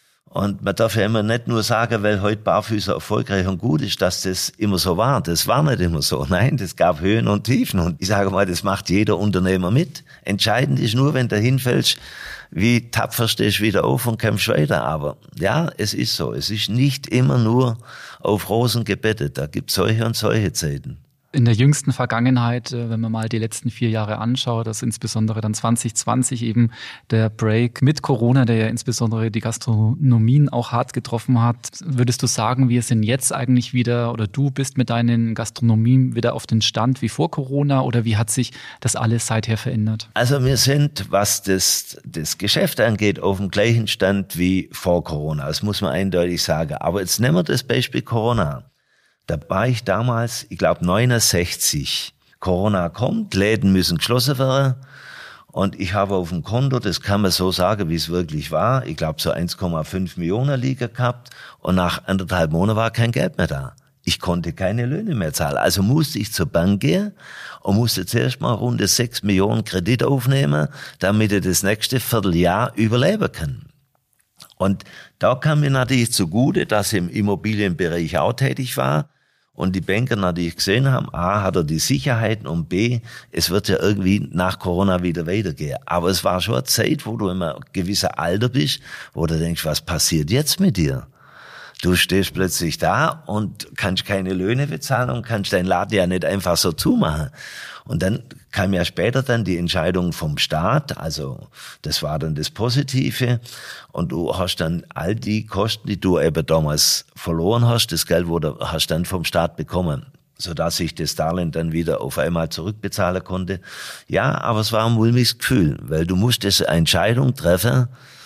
C: Und man darf ja immer nicht nur sagen, weil heute Barfüßer erfolgreich und gut ist, dass das immer so war. Das war nicht immer so. Nein, das gab Höhen und Tiefen. Und ich sage mal, das macht jeder Unternehmer mit. Entscheidend ist nur, wenn du hinfällst, wie tapfer stehst du wieder auf und kämpfst weiter. Aber ja, es ist so. Es ist nicht immer nur auf Rosen gebettet. Da gibt es solche und solche Zeiten.
B: in der jüngsten Vergangenheit, wenn man mal die letzten 4 Jahre anschaut, dass insbesondere dann 2020 eben der Break mit Corona, der ja insbesondere die Gastronomien auch hart getroffen hat. Würdest du sagen, wir sind jetzt eigentlich wieder oder du bist mit deinen Gastronomien wieder auf den Stand wie vor Corona oder wie hat sich das alles seither verändert?
C: Also wir sind, was das Geschäft angeht, auf dem gleichen Stand wie vor Corona. Das muss man eindeutig sagen. Aber jetzt nehmen wir das Beispiel Corona. Da war ich damals, ich glaube 69. Corona kommt, Läden müssen geschlossen werden. Und ich habe auf dem Konto, das kann man so sagen, wie es wirklich war, ich glaube so 1,5 Millionen liegen gehabt. Und nach 1,5 Monaten war kein Geld mehr da. Ich konnte keine Löhne mehr zahlen. Also musste ich zur Bank gehen und musste zuerst mal rund 6 Millionen Kredit aufnehmen, damit ich das nächste Vierteljahr überleben kann. Und da kam mir natürlich zugute, dass ich im Immobilienbereich auch tätig war. Und die Banker natürlich gesehen haben, A, hat er die Sicherheiten und B, es wird ja irgendwie nach Corona wieder weitergehen. Aber es war schon eine Zeit, wo du immer ein gewisser Alter bist, wo du denkst, was passiert jetzt mit dir? Du stehst plötzlich da und kannst keine Löhne bezahlen und kannst deinen Laden ja nicht einfach so zumachen. Und dann kam ja später dann die Entscheidung vom Staat, also das war dann das Positive. Und du hast dann all die Kosten, die du eben damals verloren hast, das Geld, wo du hast dann vom Staat bekommen, sodass ich das Darlehen dann wieder auf einmal zurückbezahlen konnte. Ja, aber es war ein mulmiges Gefühl, weil du musstest eine Entscheidung treffen,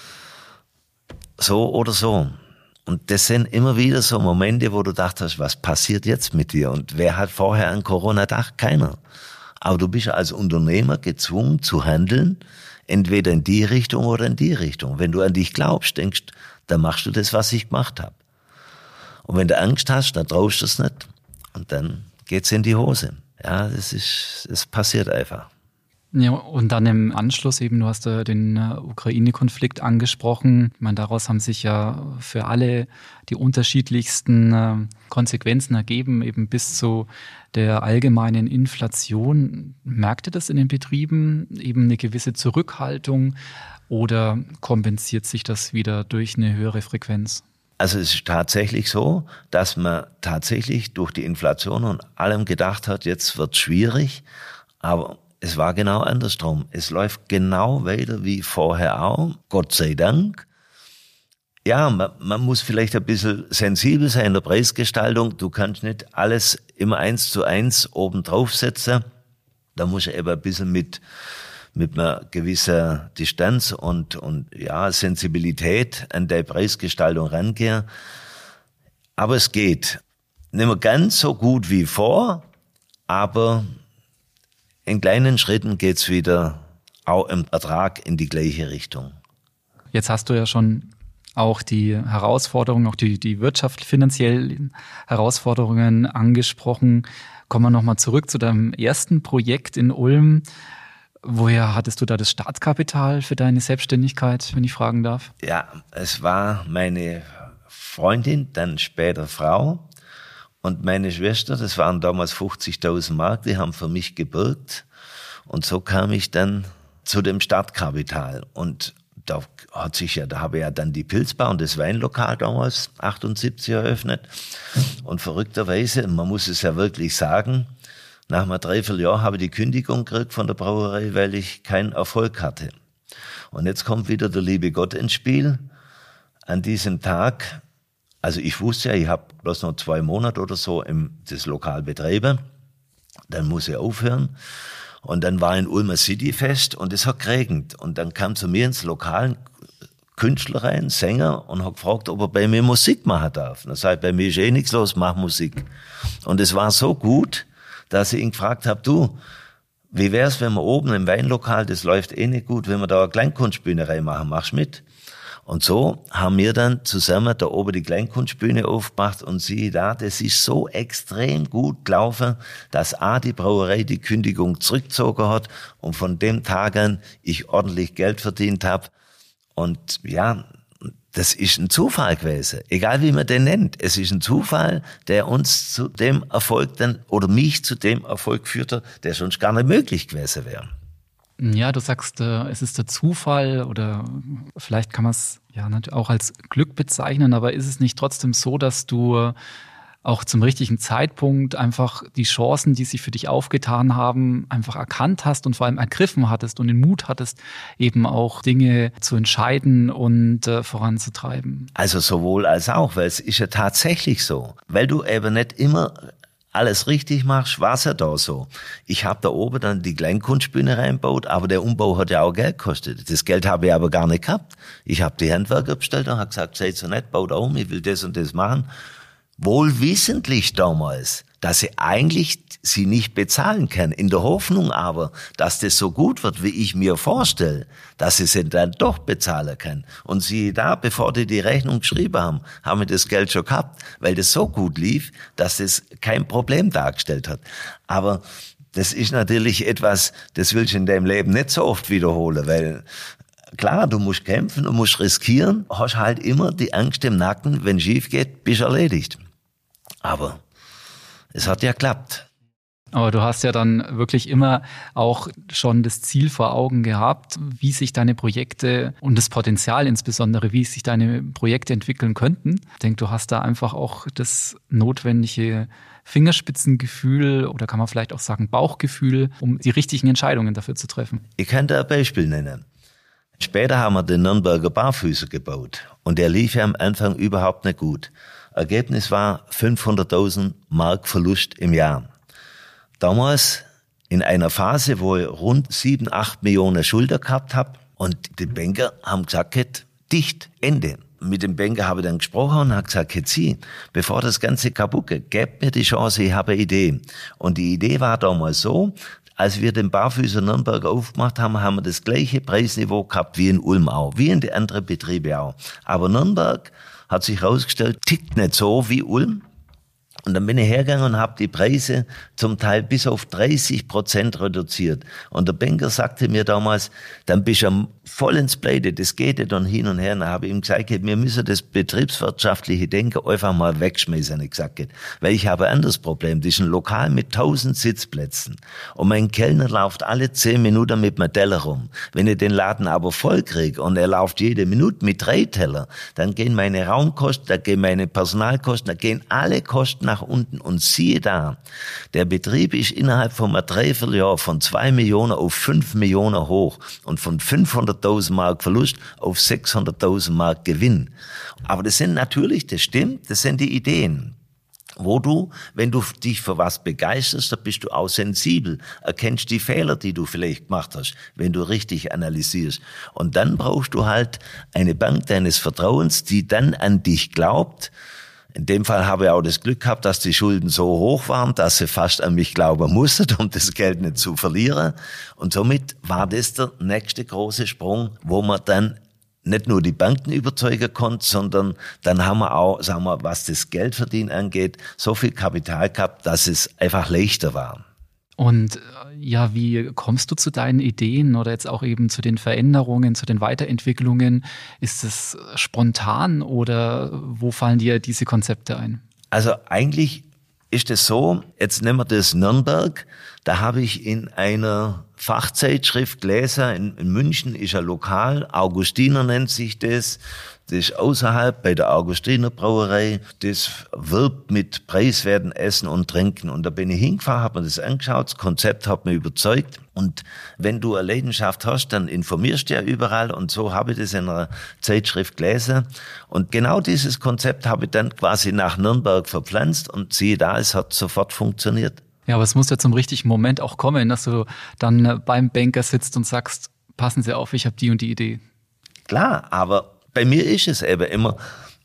C: so oder so. Und das sind immer wieder so Momente, wo du dachtest, was passiert jetzt mit dir? Und wer hat vorher an Corona gedacht? Keiner. Aber du bist als Unternehmer gezwungen zu handeln, entweder in die Richtung oder in die Richtung. Wenn du an dich glaubst, denkst, dann machst du das, was ich gemacht habe. Und wenn du Angst hast, dann traust du es nicht. Und dann geht's in die Hose. Ja, das passiert einfach.
B: Ja, und dann im Anschluss eben, du hast den Ukraine-Konflikt angesprochen. Ich meine, daraus haben sich ja für alle die unterschiedlichsten Konsequenzen ergeben, eben bis zu der allgemeinen Inflation. Merkt ihr das in den Betrieben, eben eine gewisse Zurückhaltung oder kompensiert sich das wieder durch eine höhere Frequenz?
C: Also es ist tatsächlich so, dass man tatsächlich durch die Inflation und allem gedacht hat, jetzt wird's schwierig, aber es war genau andersrum. Es läuft genau weiter wie vorher auch, Gott sei Dank. Ja, man muss vielleicht ein bisschen sensibel sein in der Preisgestaltung. Du kannst nicht alles immer 1:1 oben draufsetzen. Da muss ich eben ein bisschen mit einer gewissen Distanz und ja, Sensibilität an der Preisgestaltung rangehen. Aber es geht. Nicht mehr ganz so gut wie vor, aber in kleinen Schritten geht's wieder auch im Ertrag in die gleiche Richtung.
B: Jetzt hast du ja schon auch die Herausforderungen, auch die finanziellen Herausforderungen angesprochen. Kommen wir nochmal zurück zu deinem ersten Projekt in Ulm. Woher hattest du da das Startkapital für deine Selbstständigkeit, wenn ich fragen darf?
C: Ja, es war meine Freundin, dann später Frau. Und meine Schwester, das waren damals 50.000 Mark, die haben für mich gebürgt. Und so kam ich dann zu dem Startkapital. Und da habe ich ja dann die Pilzbar und das Weinlokal damals 78 eröffnet. Und verrückterweise, man muss es ja wirklich sagen, nach einem Dreivierteljahr habe ich die Kündigung gekriegt von der Brauerei, weil ich keinen Erfolg hatte. Und jetzt kommt wieder der liebe Gott ins Spiel. An diesem Tag, also ich wusste ja, ich habe bloß noch 2 Monate oder so das Lokal betreiben. Dann muss ich aufhören. Und dann war ein Ulmer Cityfest und es hat geregnet. Und dann kam zu mir ins Lokal ein Künstler rein, Sänger, und hat gefragt, ob er bei mir Musik machen darf. Dann sag ich, bei mir ist nichts los, mach Musik. Und es war so gut, dass ich ihn gefragt habe, du, wie wär's, wenn wir oben im Weinlokal, das läuft nicht gut, wenn wir da eine Kleinkunstbühne reinmachen, machst mit? Und so haben wir dann zusammen da oben die Kleinkunstbühne aufgemacht und siehe da, das ist so extrem gut gelaufen, dass die Brauerei die Kündigung zurückgezogen hat und von dem Tag an ich ordentlich Geld verdient habe. Und ja, das ist ein Zufall gewesen, egal wie man den nennt. Es ist ein Zufall, der uns zu dem Erfolg dann, oder mich zu dem Erfolg geführt hat, der sonst gar nicht möglich gewesen wäre.
B: Ja, du sagst, es ist der Zufall oder vielleicht kann man es ja auch als Glück bezeichnen, aber ist es nicht trotzdem so, dass du auch zum richtigen Zeitpunkt einfach die Chancen, die sich für dich aufgetan haben, einfach erkannt hast und vor allem ergriffen hattest und den Mut hattest, eben auch Dinge zu entscheiden und voranzutreiben?
C: Also sowohl als auch, weil es ist ja tatsächlich so. Weil du eben nicht immer alles richtig machst, war es ja da so. Ich habe da oben dann die Kleinkunstbühne reingebaut, aber der Umbau hat ja auch Geld gekostet. Das Geld habe ich aber gar nicht gehabt. Ich habe die Handwerker bestellt und habe gesagt, seid so nett, baut um, ich will das und das machen. Wohl wissentlich damals, dass sie eigentlich sie nicht bezahlen kann. In der Hoffnung aber, dass das so gut wird, wie ich mir vorstelle, dass sie dann doch bezahlen kann. Und siehe da, bevor die Rechnung geschrieben haben, haben wir das Geld schon gehabt, weil das so gut lief, dass das kein Problem dargestellt hat. Aber das ist natürlich etwas, das willst du in deinem Leben nicht so oft wiederholen, weil klar, du musst kämpfen und musst riskieren, hast halt immer die Angst im Nacken, wenn es schief geht, bist erledigt. Aber es hat ja geklappt.
B: Aber du hast ja dann wirklich immer auch schon das Ziel vor Augen gehabt, wie sich deine Projekte und das Potenzial insbesondere, wie sich deine Projekte entwickeln könnten. Ich denke, du hast da einfach auch das notwendige Fingerspitzengefühl oder kann man vielleicht auch sagen Bauchgefühl, um die richtigen Entscheidungen dafür zu treffen.
C: Ich kann da ein Beispiel nennen. Später haben wir den Nürnberger Barfüßer gebaut und der lief ja am Anfang überhaupt nicht gut. Ergebnis war 500.000 Mark Verlust im Jahr. Damals in einer Phase, wo ich rund 7-8 Millionen Schulden gehabt habe und die Banker haben gesagt, dicht, Ende. Mit dem Banker habe ich dann gesprochen und habe gesagt, Sie, bevor das Ganze kaputt geht, gebt mir die Chance, ich habe eine Idee. Und die Idee war damals so, als wir den Barfüßer Nürnberg aufgemacht haben, haben wir das gleiche Preisniveau gehabt wie in Ulm auch, wie in den anderen Betrieben auch. Aber Nürnberg hat sich herausgestellt, tickt nicht so wie Ulm. Und dann bin ich hergegangen und habe die Preise zum Teil bis auf 30% reduziert. Und der Banker sagte mir damals, dann bist du voll ins Pleite, das geht ja dann hin und her. Und dann habe ich ihm gesagt, wir müssen das betriebswirtschaftliche Denken einfach mal wegschmeißen. Ich gesagt, weil ich habe ein anderes Problem. Das ist ein Lokal mit 1000 Sitzplätzen. Und mein Kellner läuft alle 10 Minuten mit einem Teller rum. Wenn ich den Laden aber voll kriege und er läuft jede Minute mit 3 Teller, dann gehen meine Raumkosten, da gehen meine Personalkosten, da gehen alle Kosten nach unten. Und siehe da, der Betrieb ist innerhalb von einem Dreivierteljahr von 2 Millionen auf 5 Millionen hoch und von 500.000 Mark Verlust auf 600.000 Mark Gewinn. Aber das sind natürlich, das stimmt, das sind die Ideen. Wo du, wenn du dich für was begeisterst, da bist du auch sensibel, erkennst die Fehler, die du vielleicht gemacht hast, wenn du richtig analysierst. Und dann brauchst du halt eine Bank deines Vertrauens, die dann an dich glaubt. In dem Fall habe ich auch das Glück gehabt, dass die Schulden so hoch waren, dass sie fast an mich glauben mussten, um das Geld nicht zu verlieren. Und somit war das der nächste große Sprung, wo man dann nicht nur die Banken überzeugen konnte, sondern dann haben wir auch, sagen wir, was das Geldverdienen angeht, so viel Kapital gehabt, dass es einfach leichter war.
B: Und ja, wie kommst du zu deinen Ideen oder jetzt auch eben zu den Veränderungen, zu den Weiterentwicklungen? Ist es spontan oder wo fallen dir diese Konzepte ein?
C: Also eigentlich ist es so, jetzt nehmen wir das Nürnberg, da habe ich in einer Fachzeitschrift gelesen, in München ist ein Lokal, Augustiner nennt sich das. Das ist außerhalb bei der Augustiner Brauerei. Das wirbt mit preiswerten Essen und Trinken. Und da bin ich hingefahren, habe mir das angeschaut. Das Konzept hat mich überzeugt. Und wenn du eine Leidenschaft hast, dann informierst du ja überall. Und so habe ich das in einer Zeitschrift gelesen. Und genau dieses Konzept habe ich dann quasi nach Nürnberg verpflanzt. Und siehe da, es hat sofort funktioniert.
B: Ja, aber es muss ja zum richtigen Moment auch kommen, dass du dann beim Banker sitzt und sagst, passen Sie auf, ich habe die und die Idee.
C: Klar, aber bei mir ist es eben immer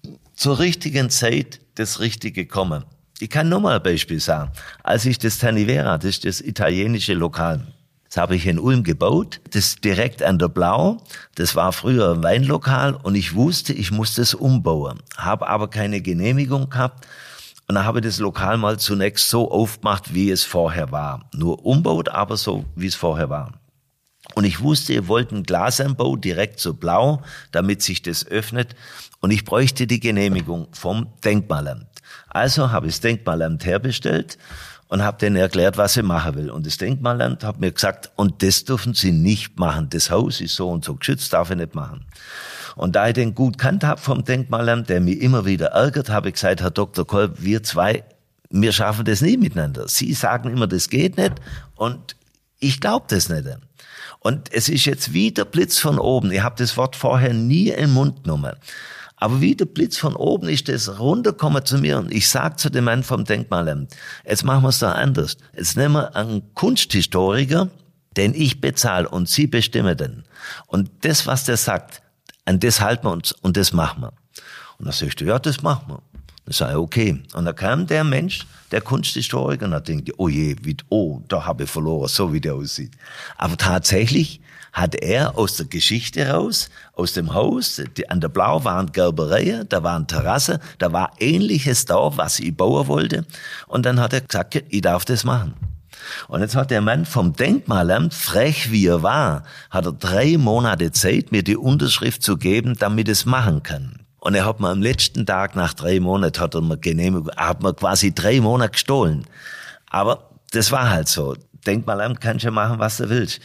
C: zur richtigen Zeit das Richtige kommen. Ich kann nur mal ein Beispiel sagen. Als ich das Tanivera, das ist das italienische Lokal, das habe ich in Ulm gebaut, das direkt an der Blau, das war früher ein Weinlokal und ich wusste, ich muss das umbauen, habe aber keine Genehmigung gehabt und dann habe ich das Lokal mal zunächst so aufgemacht, wie es vorher war. Nur umbaut, aber so, wie es vorher war. Und ich wusste, ihr wollt einen Glasanbau direkt zu Blau, damit sich das öffnet. Und ich bräuchte die Genehmigung vom Denkmalamt. Also habe ich das Denkmalamt herbestellt und habe denen erklärt, was ich machen will. Und das Denkmalamt hat mir gesagt, und das dürfen Sie nicht machen. Das Haus ist so und so geschützt, darf ich nicht machen. Und da ich den gut kannt habe vom Denkmalamt, der mich immer wieder ärgert, habe ich gesagt, Herr Dr. Kolb, wir zwei, wir schaffen das nie miteinander. Sie sagen immer, das geht nicht und ich glaube das nicht. Und es ist jetzt wie der Blitz von oben. Ich habe das Wort vorher nie in den Mund genommen. Aber wie der Blitz von oben ist das runtergekommen zu mir und ich sag zu dem Mann vom Denkmalamt, jetzt machen wir es doch anders. Jetzt nehmen wir einen Kunsthistoriker, den ich bezahle und Sie bestimmen den. Und das, was der sagt, an das halten wir uns und das machen wir. Und dann sagst du, ja, das machen wir. Dann sage ich, okay. Und dann kam der Mensch, der Kunsthistoriker, und dann denkt oh je, da habe ich verloren, so wie der aussieht. Aber tatsächlich hat er aus der Geschichte raus, aus dem Haus, an der Blauwand Gerberei, da war eine Terrasse, da war Ähnliches da, was ich bauen wollte. Und dann hat er gesagt, ich darf das machen. Und jetzt hat der Mann vom Denkmalamt, frech wie er war, hat er 3 Monate Zeit, mir die Unterschrift zu geben, damit ich es machen kann. Und er hat mir am letzten Tag, nach 3 Monaten, hat mir quasi 3 Monate gestohlen. Aber das war halt so. Denkmalamt kannst du machen, was du willst.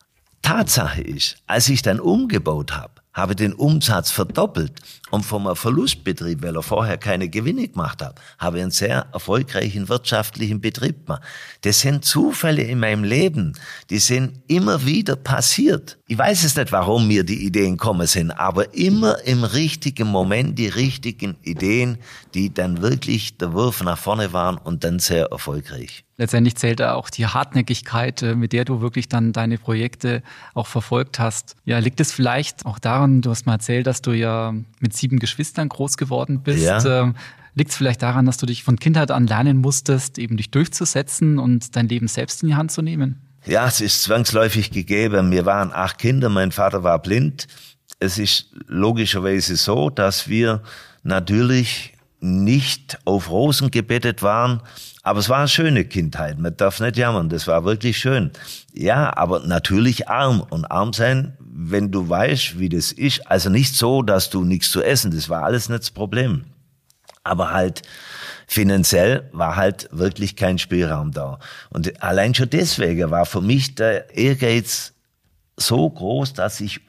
C: Tatsache ist, als ich dann umgebaut habe ich den Umsatz verdoppelt und vom Verlustbetrieb, weil er vorher keine Gewinne gemacht hat, habe ich einen sehr erfolgreichen wirtschaftlichen Betrieb gemacht. Das sind Zufälle in meinem Leben, die sind immer wieder passiert. Ich weiß es nicht, warum mir die Ideen kommen sind, aber immer im richtigen Moment die richtigen Ideen, die dann wirklich der Wurf nach vorne waren und dann sehr erfolgreich.
B: Letztendlich zählt da auch die Hartnäckigkeit, mit der du wirklich dann deine Projekte auch verfolgt hast. Ja, liegt es vielleicht auch daran, du hast mal erzählt, dass du ja mit 7 Geschwistern groß geworden bist. Ja. Liegt es vielleicht daran, dass du dich von Kindheit an lernen musstest, eben dich durchzusetzen und dein Leben selbst in die Hand zu nehmen?
C: Ja, es ist zwangsläufig gegeben. Wir waren 8 Kinder, mein Vater war blind. Es ist logischerweise so, dass wir natürlich nicht auf Rosen gebettet waren, aber es war eine schöne Kindheit, man darf nicht jammern, das war wirklich schön. Ja, aber natürlich arm und arm sein, wenn du weißt, wie das ist, also nicht so, dass du nichts zu essen, das war alles nicht das Problem. Aber halt finanziell war halt wirklich kein Spielraum da. Und allein schon deswegen war für mich der Ehrgeiz so groß, dass ich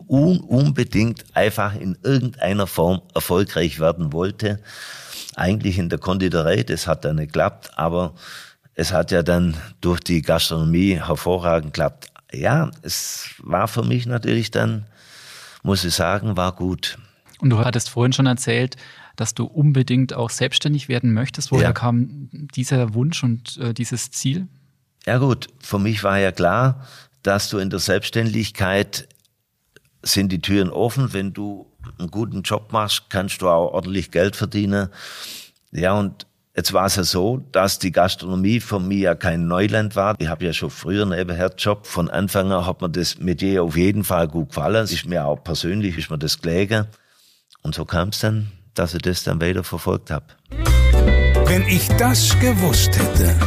C: unbedingt einfach in irgendeiner Form erfolgreich werden wollte. Eigentlich in der Konditorei, das hat dann nicht geklappt, aber es hat ja dann durch die Gastronomie hervorragend geklappt. Ja, es war für mich natürlich dann, muss ich sagen, war gut.
B: Und du hattest vorhin schon erzählt, dass du unbedingt auch selbstständig werden möchtest. Woher kam dieser Wunsch und dieses Ziel?
C: Ja gut, für mich war ja klar, dass du in der Selbstständigkeit sind die Türen offen. Wenn du einen guten Job machst, kannst du auch ordentlich Geld verdienen. Ja, und jetzt war es ja so, dass die Gastronomie für mich ja kein Neuland war. Ich habe ja schon früher einen Nebenher-Job. Von Anfang an hat mir das Metier auf jeden Fall gut gefallen. Es ist mir auch persönlich, ist mir das gelegen. Und so kam es dann, dass ich das dann weiter verfolgt habe.
A: Wenn ich das gewusst hätte.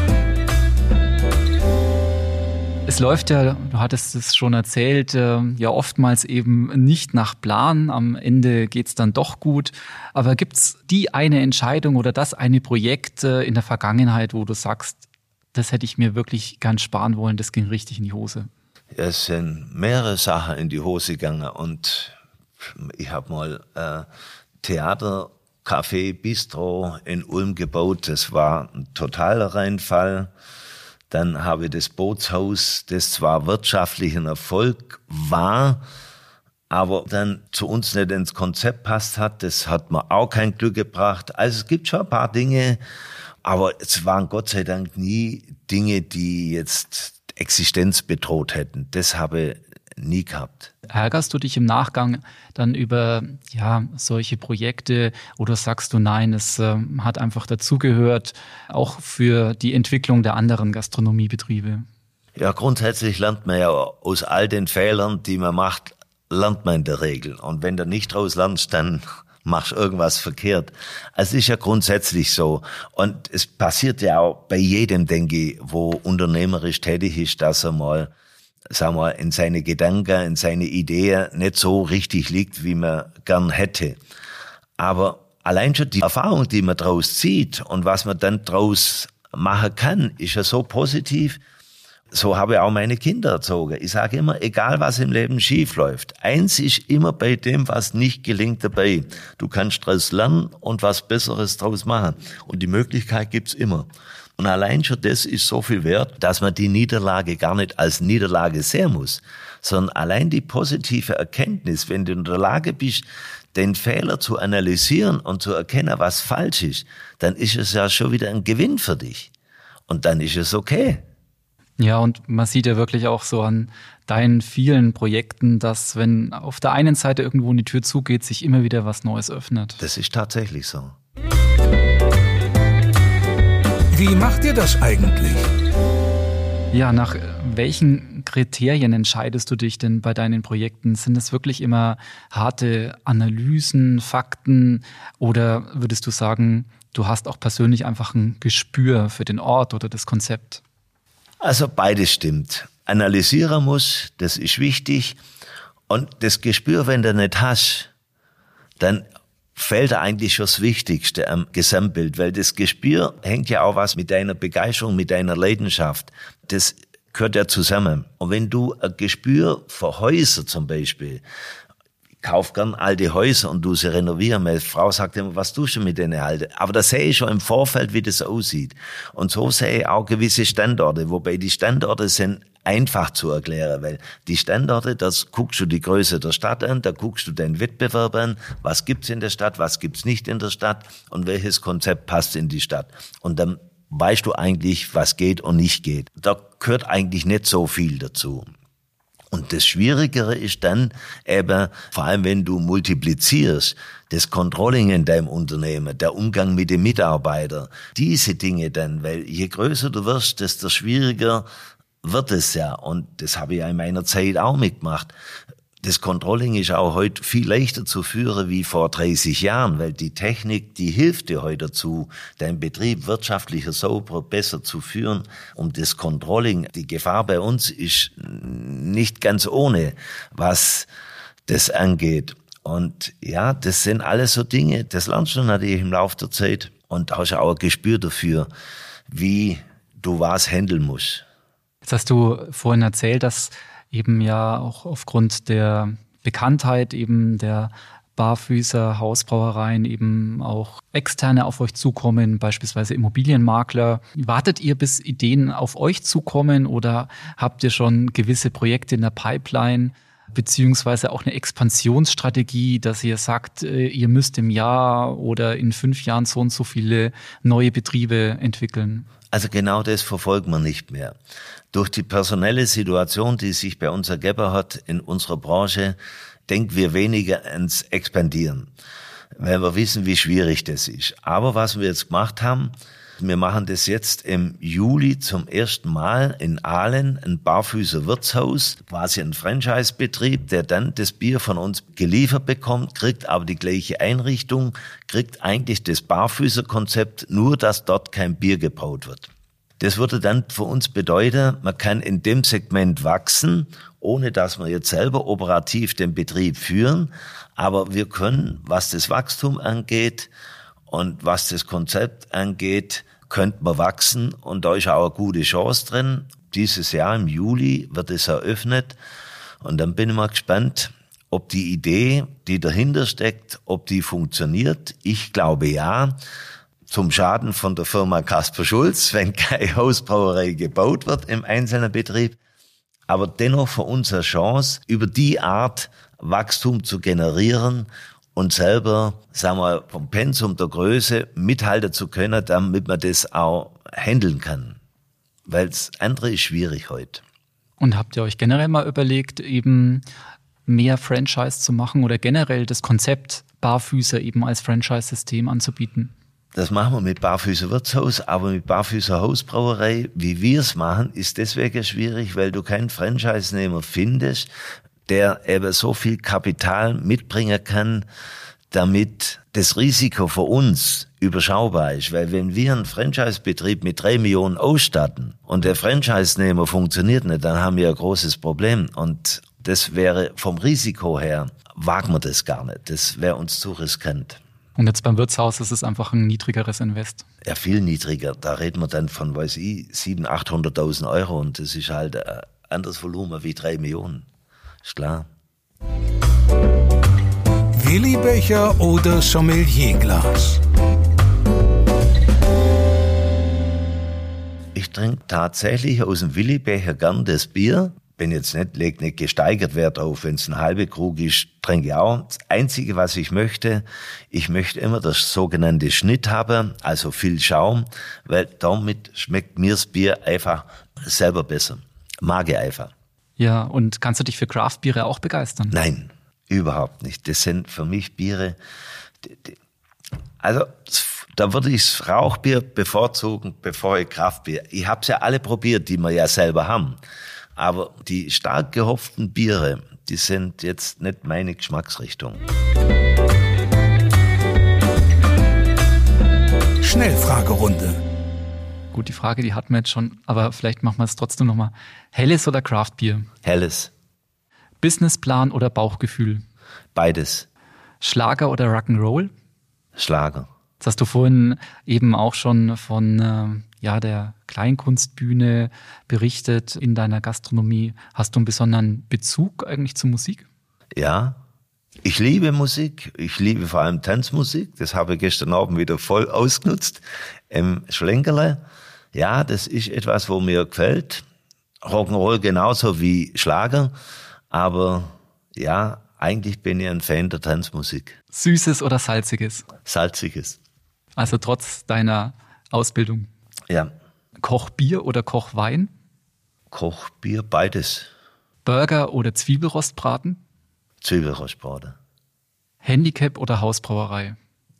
B: Es läuft ja, du hattest es schon erzählt, ja oftmals eben nicht nach Plan. Am Ende geht's dann doch gut. Aber gibt's die eine Entscheidung oder das eine Projekt in der Vergangenheit, wo du sagst, das hätte ich mir wirklich ganz sparen wollen, das ging richtig in die Hose?
C: Ja, es sind mehrere Sachen in die Hose gegangen. Und ich habe mal Theater, Café, Bistro in Ulm gebaut. Das war ein totaler Reinfall. Dann habe ich das Bootshaus, das zwar wirtschaftlich ein Erfolg war, aber dann zu uns nicht ins Konzept passt hat. Das hat mir auch kein Glück gebracht. Also es gibt schon ein paar Dinge, aber es waren Gott sei Dank nie Dinge, die jetzt Existenz bedroht hätten. Das habe ich nie gehabt.
B: Ärgerst du dich im Nachgang dann über solche Projekte oder sagst du, nein, es hat einfach dazugehört, auch für die Entwicklung der anderen Gastronomiebetriebe?
C: Ja, grundsätzlich lernt man ja aus all den Fehlern, die man macht, lernt man in der Regel. Und wenn du nicht draus lernst, dann machst du irgendwas verkehrt. Also es ist ja grundsätzlich so. Und es passiert ja auch bei jedem, denke ich, wo unternehmerisch tätig ist, dass er mal, sagen wir, in seine Gedanken, in seine Ideen nicht so richtig liegt, wie man gern hätte. Aber allein schon die Erfahrung, die man draus zieht und was man dann draus machen kann, ist ja so positiv. So habe ich auch meine Kinder erzogen. Ich sage immer, egal was im Leben schief läuft, eins ist immer bei dem, was nicht gelingt, dabei. Du kannst daraus lernen und was Besseres draus machen. Und die Möglichkeit gibt's immer. Und allein schon das ist so viel wert, dass man die Niederlage gar nicht als Niederlage sehen muss, sondern allein die positive Erkenntnis, wenn du in der Lage bist, den Fehler zu analysieren und zu erkennen, was falsch ist, dann ist es ja schon wieder ein Gewinn für dich. Und dann ist es okay.
B: Ja, und man sieht ja wirklich auch so an deinen vielen Projekten, dass wenn auf der einen Seite irgendwo eine Tür zugeht, sich immer wieder was Neues öffnet.
C: Das ist tatsächlich so.
A: Wie macht ihr das eigentlich?
B: Ja, nach welchen Kriterien entscheidest du dich denn bei deinen Projekten? Sind es wirklich immer harte Analysen, Fakten oder würdest du sagen, du hast auch persönlich einfach ein Gespür für den Ort oder das Konzept?
C: Also beides stimmt. Analysieren muss, das ist wichtig. Und das Gespür, wenn du nicht hast, dann fehlt eigentlich schon das Wichtigste am Gesamtbild. Weil das Gespür hängt ja auch was mit deiner Begeisterung, mit deiner Leidenschaft. Das gehört ja zusammen. Und wenn du ein Gespür für Häuser zum Beispiel, kauf gern alte Häuser und du sie renovieren. Meine Frau sagt immer, was tust du mit denen alten? Aber da sehe ich schon im Vorfeld, wie das aussieht. Und so sehe ich auch gewisse Standorte, wobei die Standorte sind einfach zu erklären, weil die Standorte, das guckst du die Größe der Stadt an, da guckst du den Wettbewerb an, was gibt's in der Stadt, was gibt's nicht in der Stadt und welches Konzept passt in die Stadt. Und dann weißt du eigentlich, was geht und nicht geht. Da gehört eigentlich nicht so viel dazu. Und das Schwierigere ist dann eben, vor allem wenn du multiplizierst, das Controlling in deinem Unternehmen, der Umgang mit den Mitarbeitern, diese Dinge dann, weil je größer du wirst, desto schwieriger wird es ja. Und das habe ich ja in meiner Zeit auch mitgemacht. Das Controlling ist auch heute viel leichter zu führen wie vor 30 Jahren, weil die Technik, die hilft dir heute dazu, deinen Betrieb wirtschaftlicher, sauberer, besser zu führen. Und das Controlling, die Gefahr bei uns ist nicht ganz ohne, was das angeht. Und ja, das sind alles so Dinge, das lernst du natürlich im Laufe der Zeit und hast auch ein Gespür dafür, wie du was handeln musst.
B: Jetzt hast du vorhin erzählt, dass eben ja auch aufgrund der Bekanntheit eben der Barfüßer, Hausbrauereien eben auch Externe auf euch zukommen, beispielsweise Immobilienmakler. Wartet ihr, bis Ideen auf euch zukommen oder habt ihr schon gewisse Projekte in der Pipeline, beziehungsweise auch eine Expansionsstrategie, dass ihr sagt, ihr müsst im Jahr oder in 5 Jahren so und so viele neue Betriebe entwickeln?
C: Also genau das verfolgt man nicht mehr. Durch die personelle Situation, die sich bei uns ergeben hat in unserer Branche, denken wir weniger ans Expandieren, weil wir wissen, wie schwierig das ist. Aber was wir jetzt gemacht haben, wir machen das jetzt im Juli zum ersten Mal in Ahlen, ein Barfüßer Wirtshaus, quasi ein Franchise-Betrieb, der dann das Bier von uns geliefert bekommt, kriegt aber die gleiche Einrichtung, kriegt eigentlich das Barfüßer-Konzept, nur dass dort kein Bier gebraut wird. Das würde dann für uns bedeuten, man kann in dem Segment wachsen, ohne dass wir jetzt selber operativ den Betrieb führen. Aber wir können, was das Wachstum angeht und was das Konzept angeht, könnte man wachsen. Und da ist auch eine gute Chance drin. Dieses Jahr im Juli wird es eröffnet. Und dann bin ich mal gespannt, ob die Idee, die dahinter steckt, ob die funktioniert. Ich glaube ja. Zum Schaden von der Firma Kasper Schulz, wenn keine Hausbrauerei gebaut wird im einzelnen Betrieb. Aber dennoch für uns eine Chance, über die Art Wachstum zu generieren und selber, sagen wir, vom Pensum der Größe mithalten zu können, damit man das auch handeln kann. Weil das andere ist schwierig heute.
B: Und habt ihr euch generell mal überlegt, eben mehr Franchise zu machen oder generell das Konzept Barfüßer eben als Franchise-System anzubieten?
C: Das machen wir mit Barfüßer Wirtshaus, aber mit Barfüßer Hausbrauerei, wie wir es machen, ist deswegen schwierig, weil du keinen Franchise-Nehmer findest, der eben so viel Kapital mitbringen kann, damit das Risiko für uns überschaubar ist. Weil wenn wir einen Franchise-Betrieb mit 3 Millionen ausstatten und der Franchise-Nehmer funktioniert nicht, dann haben wir ein großes Problem. Und das wäre vom Risiko her, wagen wir das gar nicht. Das wäre uns zu riskant.
B: Und jetzt beim Wirtshaus ist es einfach ein niedrigeres Invest.
C: Ja, viel niedriger. Da reden wir dann von, 700.000, 800.000 Euro und das ist halt ein anderes Volumen wie 3 Millionen. Ist klar.
A: Willi-Becher oder Sommelierglas?
C: Ich trinke tatsächlich aus dem Willi-Becher gern das Bier. Lege nicht gesteigert Wert auf, wenn es ein halbe Krug ist, trinke ich auch. Das Einzige, was ich möchte immer das sogenannte Schnitt haben, also viel Schaum, weil damit schmeckt mir das Bier einfach selber besser. Mag ich einfach.
B: Ja, und kannst du dich für Craft-Biere auch begeistern?
C: Nein, überhaupt nicht. Das sind für mich Biere, also da würde ich das Rauchbier bevorzugen, bevor ich Kraftbier. Ich habe es ja alle probiert, die wir ja selber haben. Aber die stark gehopften Biere, die sind jetzt nicht meine Geschmacksrichtung.
A: Schnellfragerunde.
B: Gut, die Frage, die hatten wir jetzt schon, aber vielleicht machen wir es trotzdem nochmal. Helles oder Craftbier?
C: Helles.
B: Businessplan oder Bauchgefühl?
C: Beides.
B: Schlager oder Rock'n'Roll?
C: Schlager.
B: Jetzt hast du vorhin eben auch schon von der Kleinkunstbühne berichtet in deiner Gastronomie. Hast du einen besonderen Bezug eigentlich zur Musik?
C: Ja, ich liebe Musik. Ich liebe vor allem Tanzmusik. Das habe ich gestern Abend wieder voll ausgenutzt. Im Schlenkerle. Ja, das ist etwas, wo mir gefällt. Rock'n'Roll genauso wie Schlager. Aber ja, eigentlich bin ich ein Fan der Tanzmusik.
B: Süßes oder Salziges?
C: Salziges.
B: Also trotz deiner Ausbildung.
C: Ja.
B: Kochbier oder Kochwein?
C: Kochbier, beides.
B: Burger oder Zwiebelrostbraten?
C: Zwiebelrostbraten.
B: Handicap oder Hausbrauerei?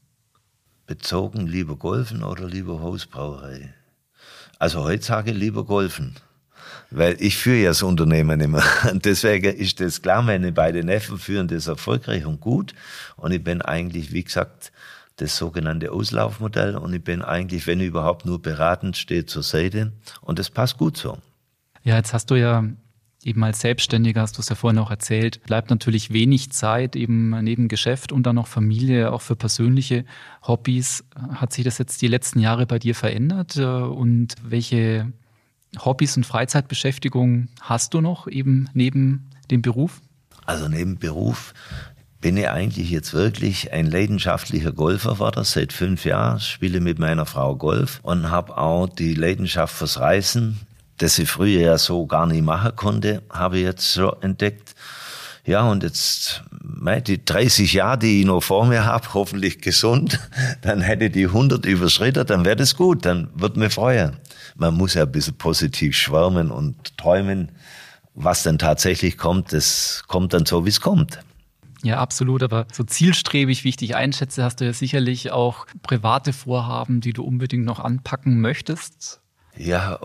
C: Bezogen lieber Golfen oder lieber Hausbrauerei? Also heute sage ich lieber Golfen. Weil ich führe ja das Unternehmen immer. Deswegen ist das klar, meine beiden Neffen führen das erfolgreich und gut. Und ich bin eigentlich, wie gesagt, das sogenannte Auslaufmodell. Und ich bin eigentlich, wenn überhaupt, nur beratend, stehe zur Seite. Und das passt gut so.
B: Ja, jetzt hast du ja eben als Selbstständiger, hast du es ja vorhin auch erzählt, bleibt natürlich wenig Zeit eben neben Geschäft und dann noch Familie, auch für persönliche Hobbys. Hat sich das jetzt die letzten Jahre bei dir verändert? Und welche Hobbys und Freizeitbeschäftigung hast du noch eben neben dem Beruf?
C: Also neben Beruf bin ich eigentlich jetzt wirklich ein leidenschaftlicher Golfer geworden. Seit 5 Jahren spiele mit meiner Frau Golf und habe auch die Leidenschaft fürs Reisen, das ich früher ja so gar nicht machen konnte, habe ich jetzt so entdeckt. Ja, und jetzt die 30 Jahre, die ich noch vor mir habe, hoffentlich gesund, dann hätte die 100 überschritten, dann wäre das gut, dann würde mich freuen. Man muss ja ein bisschen positiv schwärmen und träumen. Was dann tatsächlich kommt, das kommt dann so, wie es kommt.
B: Ja, absolut. Aber so zielstrebig, wie ich dich einschätze, hast du ja sicherlich auch private Vorhaben, die du unbedingt noch anpacken möchtest.
C: Ja,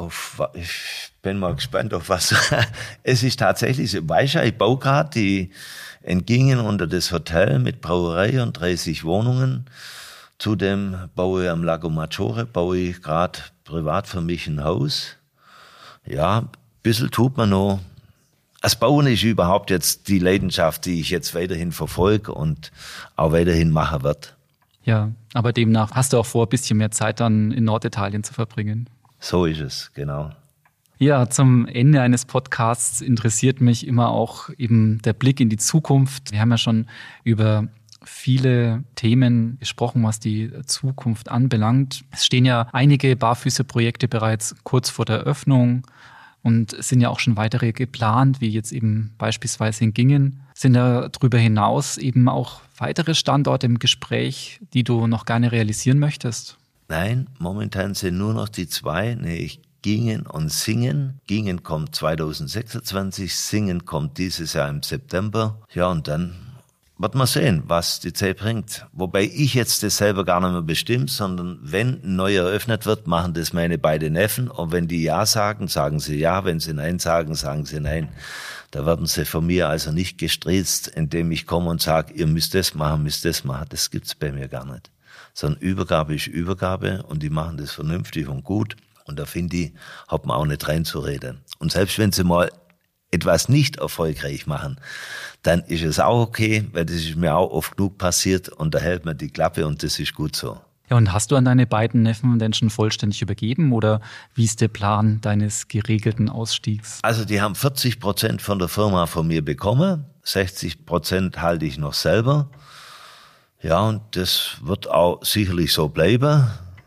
C: ich bin mal gespannt auf was. Es ist tatsächlich so, weißt du, ich baue gerade die Entgingen unter das Hotel mit Brauerei und 30 Wohnungen. Zudem baue ich am Lago Maggiore, gerade privat für mich ein Haus. Ja, ein bisschen tut man noch. Das Bauen ist überhaupt jetzt die Leidenschaft, die ich jetzt weiterhin verfolge und auch weiterhin machen werde.
B: Ja, aber demnach hast du auch vor, ein bisschen mehr Zeit dann in Norditalien zu verbringen.
C: So ist es, genau.
B: Ja, zum Ende eines Podcasts interessiert mich immer auch eben der Blick in die Zukunft. Wir haben ja schon über viele Themen gesprochen, was die Zukunft anbelangt. Es stehen ja einige Barfüße-Projekte bereits kurz vor der Eröffnung und es sind ja auch schon weitere geplant, wie jetzt eben beispielsweise in Gingen. Sind da darüber hinaus eben auch weitere Standorte im Gespräch, die du noch gerne realisieren möchtest?
C: Nein, momentan sind nur noch die 2, nämlich Gingen und Singen. Gingen kommt 2026, Singen kommt dieses Jahr im September. Ja, und dann wird man sehen, was die Zeit bringt. Wobei ich jetzt das selber gar nicht mehr bestimme, sondern wenn ein neuer eröffnet wird, machen das meine beiden Neffen. Und wenn die Ja sagen, sagen sie Ja. Wenn sie Nein sagen, sagen sie Nein. Da werden sie von mir also nicht gestriezt, indem ich komme und sage, ihr müsst das machen, müsst das machen. Das gibt's bei mir gar nicht. Sondern Übergabe ist Übergabe und die machen das vernünftig und gut. Und da finde ich, hat man auch nicht reinzureden. Und selbst wenn sie mal etwas nicht erfolgreich machen, dann ist es auch okay, weil das ist mir auch oft genug passiert und da hält man die Klappe und das ist gut so.
B: Ja, und hast du an deine beiden Neffen denn schon vollständig übergeben oder wie ist der Plan deines geregelten Ausstiegs?
C: Also die haben 40% von der Firma von mir bekommen, 60% halte ich noch selber. Ja, und das wird auch sicherlich so bleiben,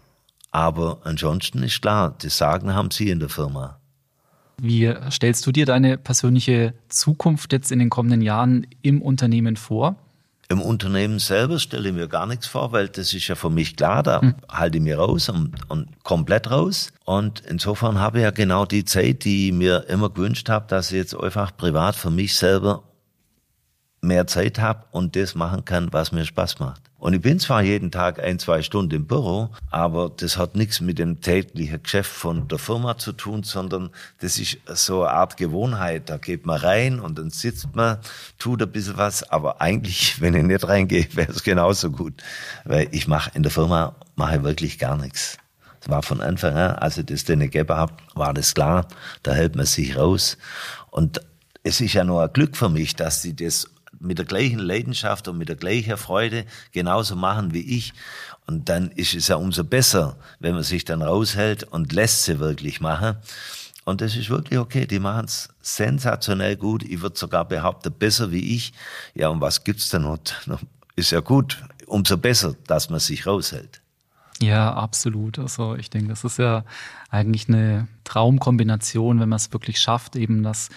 C: aber ansonsten ist klar, das Sagen haben sie in der Firma.
B: Wie stellst du dir deine persönliche Zukunft jetzt in den kommenden Jahren im Unternehmen vor?
C: Im Unternehmen selber stelle ich mir gar nichts vor, weil das ist ja für mich klar, da halte ich mir raus und komplett raus. Und insofern habe ich ja genau die Zeit, die ich mir immer gewünscht habe, dass ich jetzt einfach privat für mich selber mehr Zeit habe und das machen kann, was mir Spaß macht. Und ich bin zwar jeden Tag 1-2 Stunden im Büro, aber das hat nichts mit dem täglichen Geschäft von der Firma zu tun, sondern das ist so eine Art Gewohnheit. Da geht man rein und dann sitzt man, tut ein bisschen was, aber eigentlich, wenn ich nicht reingehe, wäre es genauso gut. Weil ich mache in der Firma wirklich gar nichts. Das war von Anfang an, als ich das denen gegeben habe, war das klar, da hält man sich raus. Und es ist ja nur ein Glück für mich, dass sie das mit der gleichen Leidenschaft und mit der gleichen Freude genauso machen wie ich. Und dann ist es ja umso besser, wenn man sich dann raushält und lässt sie wirklich machen. Und das ist wirklich okay. Die machen es sensationell gut. Ich würde sogar behaupten, besser wie ich. Ja, und was gibt's denn noch? Ist ja gut. Umso besser, dass man sich raushält.
B: Ja, absolut. Also ich denke, das ist ja eigentlich eine Traumkombination, wenn man es wirklich schafft, eben das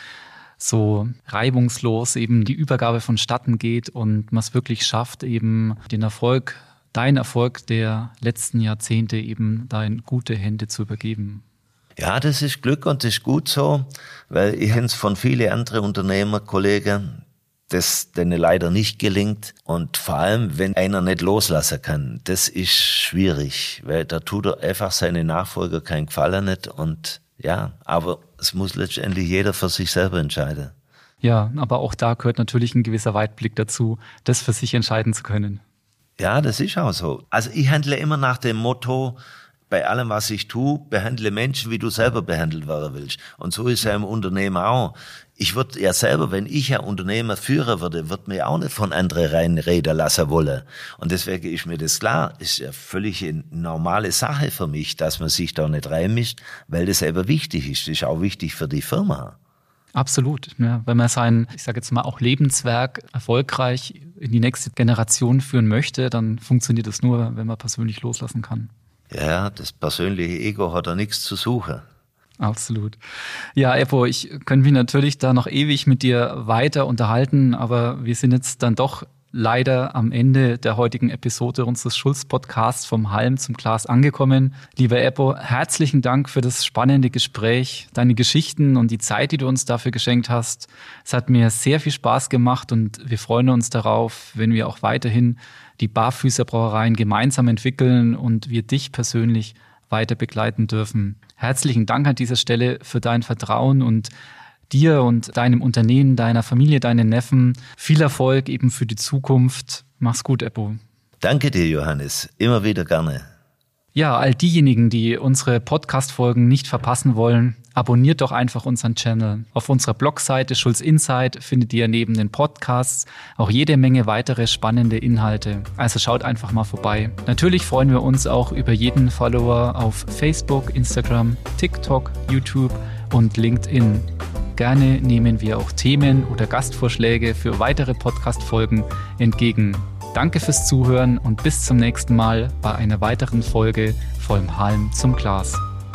B: so reibungslos eben die Übergabe vonstatten geht und man es wirklich schafft, eben den Erfolg, dein Erfolg der letzten Jahrzehnte eben da in gute Hände zu übergeben.
C: Ja, das ist Glück und das ist gut so, weil ich kenne es von vielen anderen Unternehmerkollegen, das denen leider nicht gelingt. Und vor allem, wenn einer nicht loslassen kann, das ist schwierig, weil da tut er einfach seine Nachfolger keinen Gefallen nicht und ja, aber es muss letztendlich jeder für sich selber entscheiden.
B: Ja, aber auch da gehört natürlich ein gewisser Weitblick dazu, das für sich entscheiden zu können.
C: Ja, das ist auch so. Also ich handle immer nach dem Motto, bei allem, was ich tue, behandle Menschen, wie du selber behandelt werden willst. Und so ist ja im Unternehmen auch. Ich würde ja selber, wenn ich ja Unternehmer führen würde, würde mir auch nicht von anderen reinreden lassen wollen. Und deswegen ist mir das klar, ist ja völlig eine normale Sache für mich, dass man sich da nicht reinmischt, weil das eben wichtig ist. Das ist auch wichtig für die Firma.
B: Absolut. Ja, wenn man sein, ich sage jetzt mal auch Lebenswerk erfolgreich in die nächste Generation führen möchte, dann funktioniert das nur, wenn man persönlich loslassen kann.
C: Ja, das persönliche Ego hat da nichts zu suchen.
B: Absolut. Ja, Eppo, ich könnte mich natürlich da noch ewig mit dir weiter unterhalten, aber wir sind jetzt dann doch leider am Ende der heutigen Episode unseres Schulz-Podcasts vom Halm zum Glas angekommen. Lieber Eppo, herzlichen Dank für das spannende Gespräch, deine Geschichten und die Zeit, die du uns dafür geschenkt hast. Es hat mir sehr viel Spaß gemacht und wir freuen uns darauf, wenn wir auch weiterhin die Barfüßerbrauereien gemeinsam entwickeln und wir dich persönlich weiter begleiten dürfen. Herzlichen Dank an dieser Stelle für dein Vertrauen und dir und deinem Unternehmen, deiner Familie, deinen Neffen viel Erfolg eben für die Zukunft. Mach's gut, Eppo.
C: Danke dir, Johannes. Immer wieder gerne.
B: Ja, all diejenigen, die unsere Podcast-Folgen nicht verpassen wollen, abonniert doch einfach unseren Channel. Auf unserer Blogseite Schulz Insight findet ihr neben den Podcasts auch jede Menge weitere spannende Inhalte. Also schaut einfach mal vorbei. Natürlich freuen wir uns auch über jeden Follower auf Facebook, Instagram, TikTok, YouTube und LinkedIn. Gerne nehmen wir auch Themen oder Gastvorschläge für weitere Podcast-Folgen entgegen. Danke fürs Zuhören und bis zum nächsten Mal bei einer weiteren Folge vom Halm zum Glas.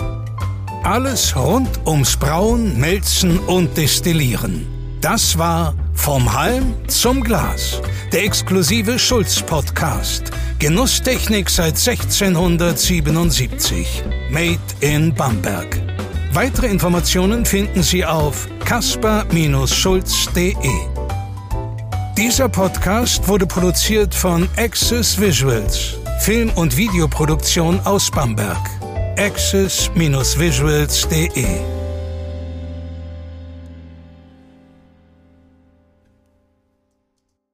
A: Alles rund ums Brauen, Melzen und Destillieren. Das war Vom Halm zum Glas, der exklusive Schulz-Podcast. Genusstechnik seit 1677. Made in Bamberg. Weitere Informationen finden Sie auf kasper-schulz.de. Dieser Podcast wurde produziert von Access Visuals, Film- und Videoproduktion aus Bamberg. access-visuals.de